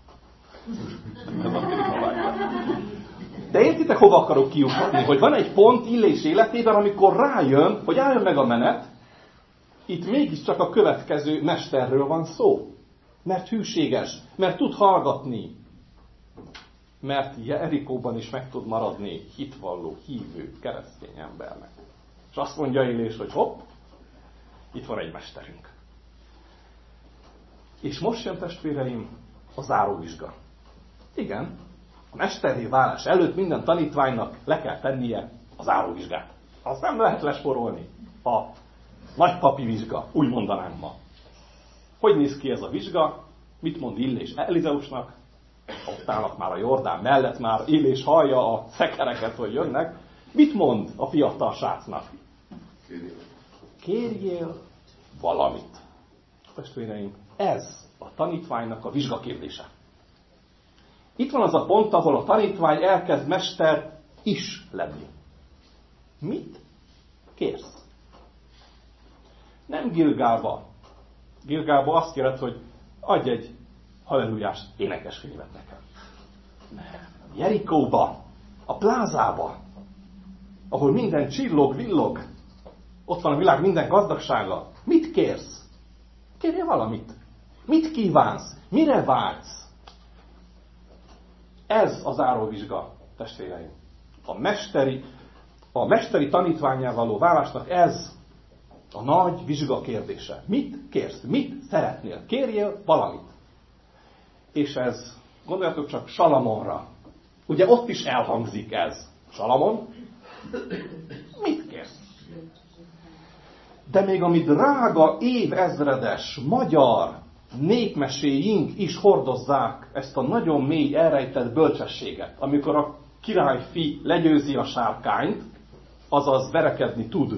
Speaker 1: De értitek, hova akarok kiukadni? Hogy van egy pont Illés életében, amikor rájön, hogy álljon meg a menet, itt mégiscsak a következő mesterről van szó. mert hűséges, mert tud hallgatni, mert Jerikóban is meg tud maradni hitvalló, hívő, keresztény embernek. És azt mondja Élés, hogy hopp, itt van egy mesterünk. És most jön, testvéreim, a záróvizsga. Igen, a mesterré válás előtt minden tanítványnak le kell tennie a záróvizsgát. Azt nem lehet lesporolni. A nagypapi vizsga, úgy mondanánk ma. Hogy néz ki ez a vizsga? Mit mond Illés Elizeusnak? Ott állnak már a Jordán mellett, már Illés hallja a szekereket, hogy jönnek. Mit mond a fiatal srácnak? Kérjél valamit. Testvéreim, ez a tanítványnak a vizsgakérdése. Itt van az a pont, ahol a tanítvány elkezd mester is lenni. Mit kérsz? Nem Gilgálba. Gilgálba azt kéred, hogy adj egy hallelujás énekeskönyvet nekem. Nem. Jerikóba, a plázába, ahol minden csillog, villog, ott van a világ minden gazdagsága. Mit kérsz? Kérjél valamit. Mit kívánsz? Mire vágysz? Ez az záróvizsga, testvéreim. A mesteri, a mesteri tanítvánnyá való válásnak ez a nagy vizsga kérdése. Mit kérsz? Mit szeretnél? Kérjél valamit. És ez, gondoljatok csak Salamonra. Ugye ott is elhangzik ez. Salamon, mit kérsz? De még a mi drága évezredes magyar népmeséink is hordozzák ezt a nagyon mély elrejtett bölcsességet. Amikor a királyfi legyőzi a sárkányt, azaz verekedni tud.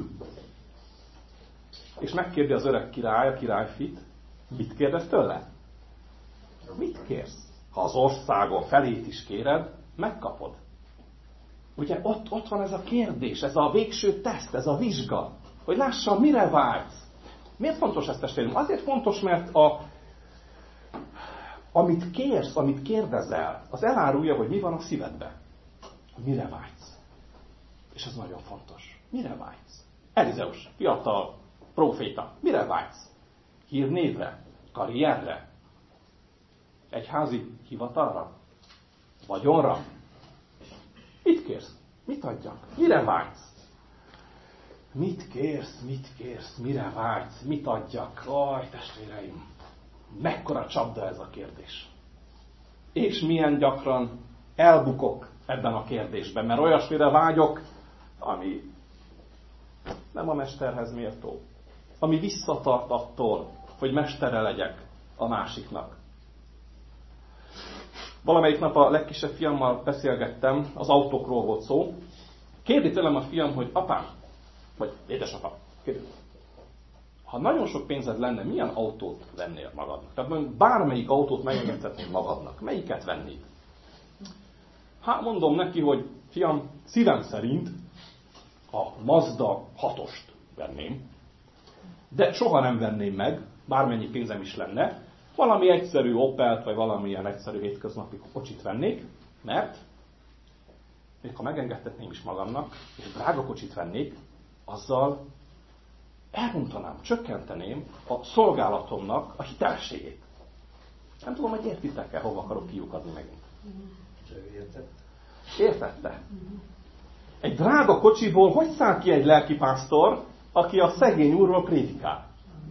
Speaker 1: És megkérdi az öreg király, a királyfit, mit kérdez tőle? Mit kérsz? Ha az országon felét is kéred, megkapod. Ugye ott, ott van ez a kérdés, ez a végső teszt, ez a vizsga, hogy lássam, mire vágysz. Miért fontos ezt testvérim? Azért fontos, mert a, amit kérsz, amit kérdezel, az elárulja, hogy mi van a szívedben. Mire vágysz. És ez nagyon fontos. Mire vágysz? Elizeus, fiatal próféta, mire vágysz? Hírnévre? Karrierre? Egyházi hivatalra? Vagyonra? Mit kérsz? Mit adjak? Mire vágysz? Mit kérsz? Mit kérsz? Mire vágysz? Mit adjak? Aj, testvéreim! Mekkora csapda ez a kérdés. És milyen gyakran elbukok ebben a kérdésben, mert olyasmire vágyok, ami nem a mesterhez méltó. Ami visszatart attól, hogy mestere legyek a másiknak. Valamelyik nap a legkisebb fiammal beszélgettem, az autókról volt szó. Kérdi tőlem a fiam, hogy apám, vagy édesapám, kérdi, ha nagyon sok pénzed lenne, milyen autót vennél magadnak? Tehát bármelyik autót megengedhetnél magadnak. Melyiket vennéd? Hát mondom neki, hogy fiam, szívem szerint a Mazda hatost venném, de soha nem venném meg, bármennyi pénzem is lenne, valami egyszerű Opelt, vagy valamilyen egyszerű hétköznapi kocsit vennék, mert még ha megengedhetném is magamnak, és drága kocsit vennék, azzal elrontanám, csökkenteném a szolgálatomnak a hitelességét. Nem tudom, hogy értitek-e, hova akarok kiukadni megint. Értette? Egy drága kocsiból hogy száll ki egy lelkipásztor, aki a szegény úrról prédikál?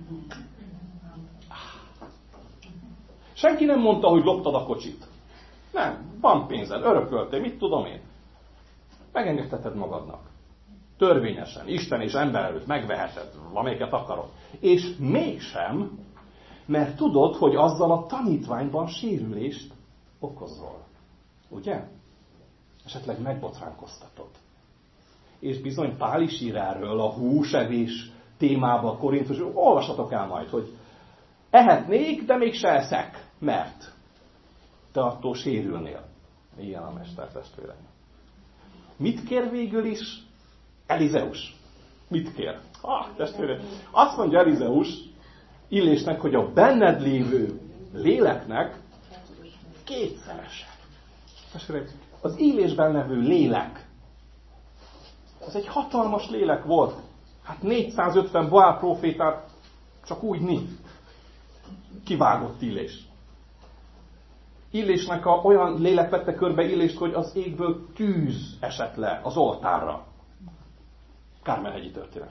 Speaker 1: Senki nem mondta, hogy loptad a kocsit. Nem, van pénzed, örököltél, mit tudom én. Megengedheted magadnak. Törvényesen, Isten és ember előtt megveheted, amelyiket akarod. És mégsem, mert tudod, hogy azzal a tanítványban sérülést okozol. Ugye? Esetleg megbotránkoztatod. És bizony Pál is ír erről a húsevés témában, Korintus, olvassatok el majd, hogy ehetnék, de mégse eszek, mert te attól sérülnél. Ilyen a mester testvérem. Mit kér végül is Elizeus? Mit kér? Ah, testvérem. Azt mondja Elizeus Illésnek, hogy a benned lévő léleknek kétszerese. Testvérem, az Illésben levő lélek, az egy hatalmas lélek volt. Hát négyszázötven Baál prófétát csak úgy nincs. kivágott Illés. Illésnek a, olyan lélek vette körbe Illést, hogy az égből tűz esett le az oltárra. Kármelhegyi történet.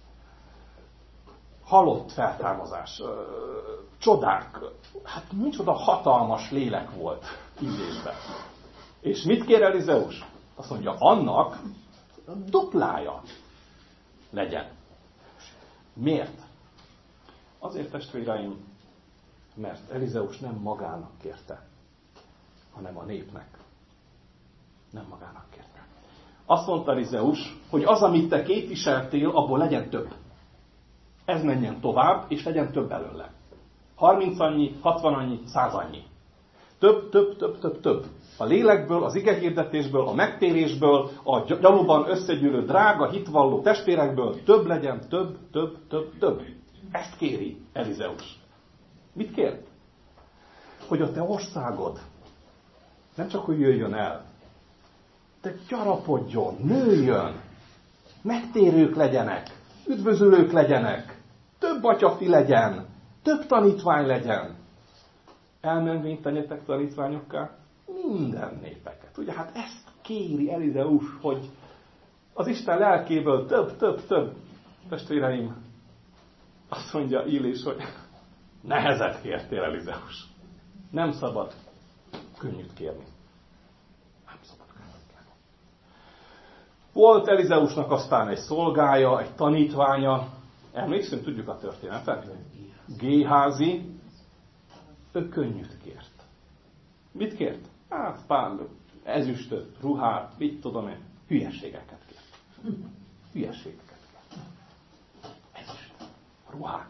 Speaker 1: Halott feltámazás, csodák, hát micsoda hatalmas lélek volt Illésben. És mit kér Elizeus? Azt mondja, annak duplája legyen. Miért? Azért, testvéreim, mert Elizeus nem magának kérte, hanem a népnek. Nem magának kérte. Azt mondta Elizeus, hogy az, amit te képviseltél, abból legyen több. Ez menjen tovább, és legyen több belőle. harminc annyi, hatvan annyi, száz annyi. Több, több, több, több, több. A lélekből, az igehirdetésből, a megtérésből, a gyanúban összegyűlő drága, hitvalló testvérekből több legyen, több, több, több, több. Ezt kéri Elizeus. Mit kér? Hogy a te országod nem csak, hogy jöjjön el, de gyarapodjon, nőjön, megtérők legyenek, üdvözülők legyenek, több atyafi legyen, több tanítvány legyen. Elmenvényt tenyetek tanítványokká minden népeket. Ugye hát ezt kéri Elizeus, hogy az Isten lelkéből több, több, több. Testvéreim, azt mondja Illés, hogy nehezet kértél, Elizeus. Nem szabad könnyűt kérni. Nem szabad könnyűt kérni. Volt Elizeusnak aztán egy szolgája, egy tanítványa. Emlékszünk, tudjuk a történetet? Géházi. Ő könnyűt kért. Mit kért? Hát pár ezüstöt, ruhát, mit tudom én, hülyeségeket kért. Hülyeségeket kért. Ezüstöt, ruhát.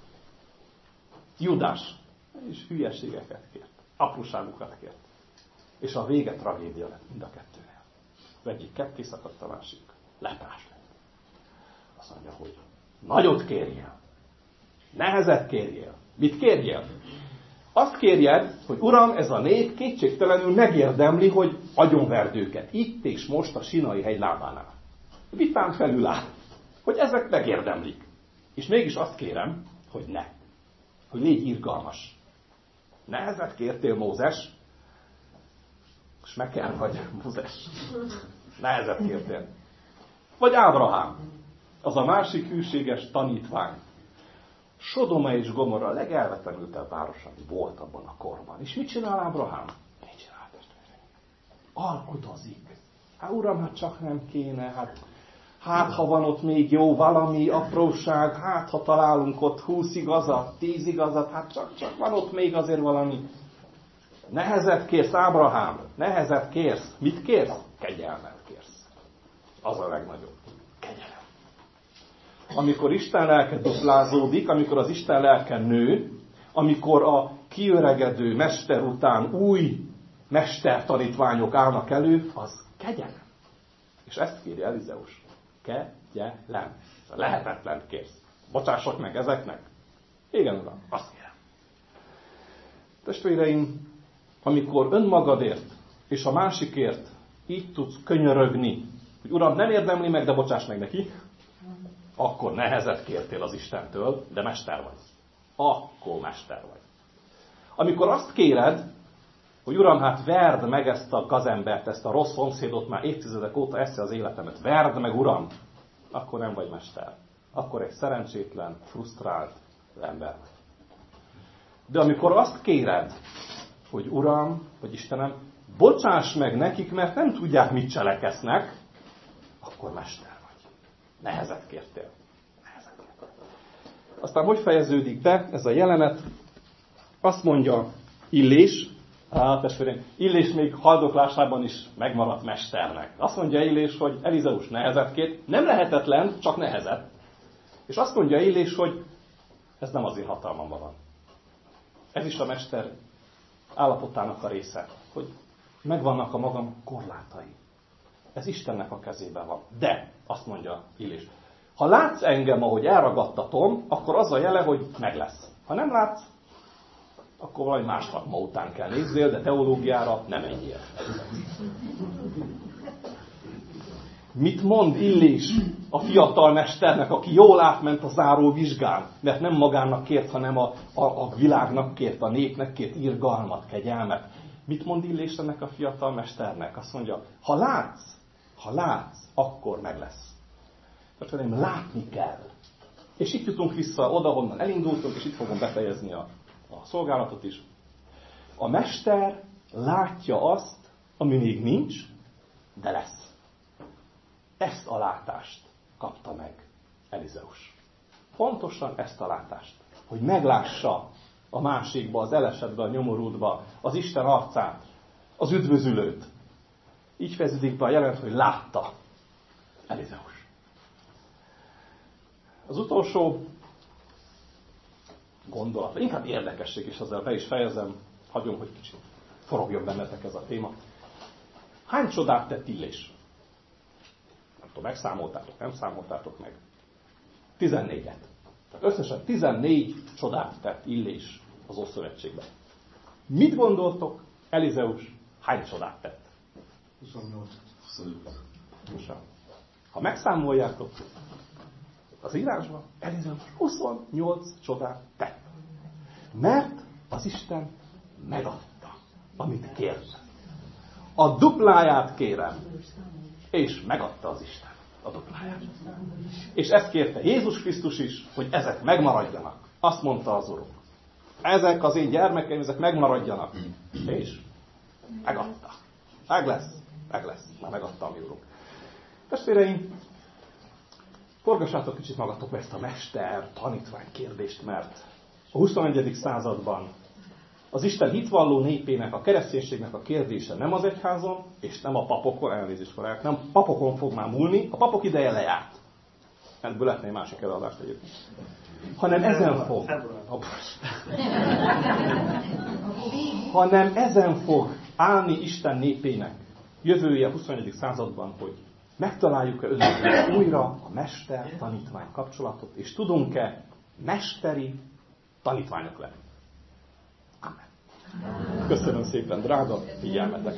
Speaker 1: Judás és hülyeségeket kért. Apróságokat kért. És a vége tragédia lett mind a kettőnél. Egyik ketté szakadt, a másik leprás lett. Azt mondja, hogy nagyot kérjél. Nehezet kérjél. Mit kérjél? Azt kérjed, hogy Uram, ez a nép kétségtelenül megérdemli, hogy agyonverd őket. Itt és most a Sinai hegy lábánál. Vitán felül áll, hogy ezek megérdemlik. És mégis azt kérem, hogy ne. Hogy légy irgalmas. Nehezet kértél, Mózes, és meg kell vagy, Mózes. Nehezet kértél. Vagy Ábrahám, az a másik hűséges tanítvány. Sodoma és Gomorra a legelvetemültebb város, ami volt abban a korban. És mit csinál Ábrahám? Mit csinál, testvéreim? Alkudozik. Hát Uram, hát csak nem kéne, hát, hát ha van ott még jó valami apróság, hát ha találunk ott húsz igazat, tíz igazat, hát csak, csak van ott még azért valami. Nehezet kérsz, Ábrahám, nehezet kérsz. Mit kérsz? Kegyelmet kérsz. Az a legnagyobb. Kegyelem. Amikor Isten lelke duplázódik, amikor az Isten lelke nő, amikor a kiöregedő mester után új mestertanítványok állnak elő, az kegyelem. És ezt kéri Elizeus. Kegyelem. Lehetetlen kérsz. Bocsássak meg ezeknek? Igen, Uram, azt kérem. Testvéreim, amikor önmagadért és a másikért így tudsz könyörögni, hogy Uram, nem érdemli meg, de bocsáss meg neki, akkor nehezet kértél az Istentől, de mester vagy. Akkor mester vagy. Amikor azt kéred, hogy Uram, hát verd meg ezt a gazembert, ezt a rossz szomszédot, már évtizedek óta eszi az életemet, verd meg, Uram, akkor nem vagy mester. Akkor egy szerencsétlen, frusztrált ember vagy. De amikor azt kéred, hogy Uram, vagy Istenem, bocsáss meg nekik, mert nem tudják, mit cselekednek, akkor mester. Nehezet kértél. Nehezet kértél. Aztán hogy fejeződik be ez a jelenet? Azt mondja Illés, á, testvérem, Illés még haldoklásában is megmaradt mesternek. Azt mondja Illés, hogy Elizeus nehezet kért. Nem lehetetlen, csak nehezet. És azt mondja Illés, hogy ez nem az én hatalmamban van. Ez is a mester állapotának a része, hogy megvannak a magam korlátai. Ez Istennek a kezében van. De, azt mondja Illés, ha látsz engem, ahogy elragadtatom, akkor az a jele, hogy meg lesz. Ha nem látsz, akkor valami más szakma után kell nézzél, de teológiára nem menjél. Mit mond Illés a fiatal mesternek, aki jól átment a záró vizsgán, mert nem magának kért, hanem a, a, a világnak kért, a népnek kért irgalmat, kegyelmet. Mit mond Illés ennek a fiatal mesternek? Azt mondja, ha látsz, ha látsz, akkor meg lesz. Tehát látni kell. És itt jutunk vissza oda, honnan elindultunk, és itt fogom befejezni a, a szolgálatot is. A mester látja azt, ami még nincs, de lesz. Ezt a látást kapta meg Elizeus. Pontosan ezt a látást. Hogy meglássa a másikba, az elesetbe, a nyomorultba, az Isten arcát, az üdvözülőt. Így fejeződik be a jelenet, hogy látta Elizeus. Az utolsó gondolat, inkább érdekesség, és ezzel be is fejezem, hagyom, hogy kicsit forogjon bennetek ez a téma. Hány csodát tett Illés? Nem tudom, megszámoltátok, nem számoltátok meg. tizennégyet. Tehát összesen tizennégy csodát tett Illés az Ószövetségben. Mit gondoltok, Elizeus hány csodát tett?
Speaker 2: huszonnyolc.
Speaker 1: huszonnyolc. Ha megszámoljátok, az írásban Elizeus huszonnyolc csodát tett. Mert az Isten megadta, amit kért. A dupláját kérem. És megadta az Isten a dupláját. És ezt kérte Jézus Krisztus is, hogy ezek megmaradjanak. Azt mondta az Urunk. Ezek az én gyermekeim, ezek megmaradjanak. És megadta. Meg lesz. Meg lesz. Már megadta a mi Urunk. Testvéreim, forgassátok kicsit magatokba ezt a mester, tanítvány kérdést, mert a huszonegyedik században az Isten hitvalló népének, a kereszténységnek a kérdése nem az egyházon, és nem a papokon, elnézést korrekt, nem papokon fog már múlni, a papok ideje lejárt. Ebből lehetne egy másik előadást egyébként. Hanem ezen fog. Hanem ezen fog állni Isten népének jövője a huszonegyedik században, hogy megtaláljuk-e önöknek újra a mester-tanítvány kapcsolatot, és tudunk-e mesteri tanítványok lenni. Amen. Köszönöm szépen, drága figyelmetek!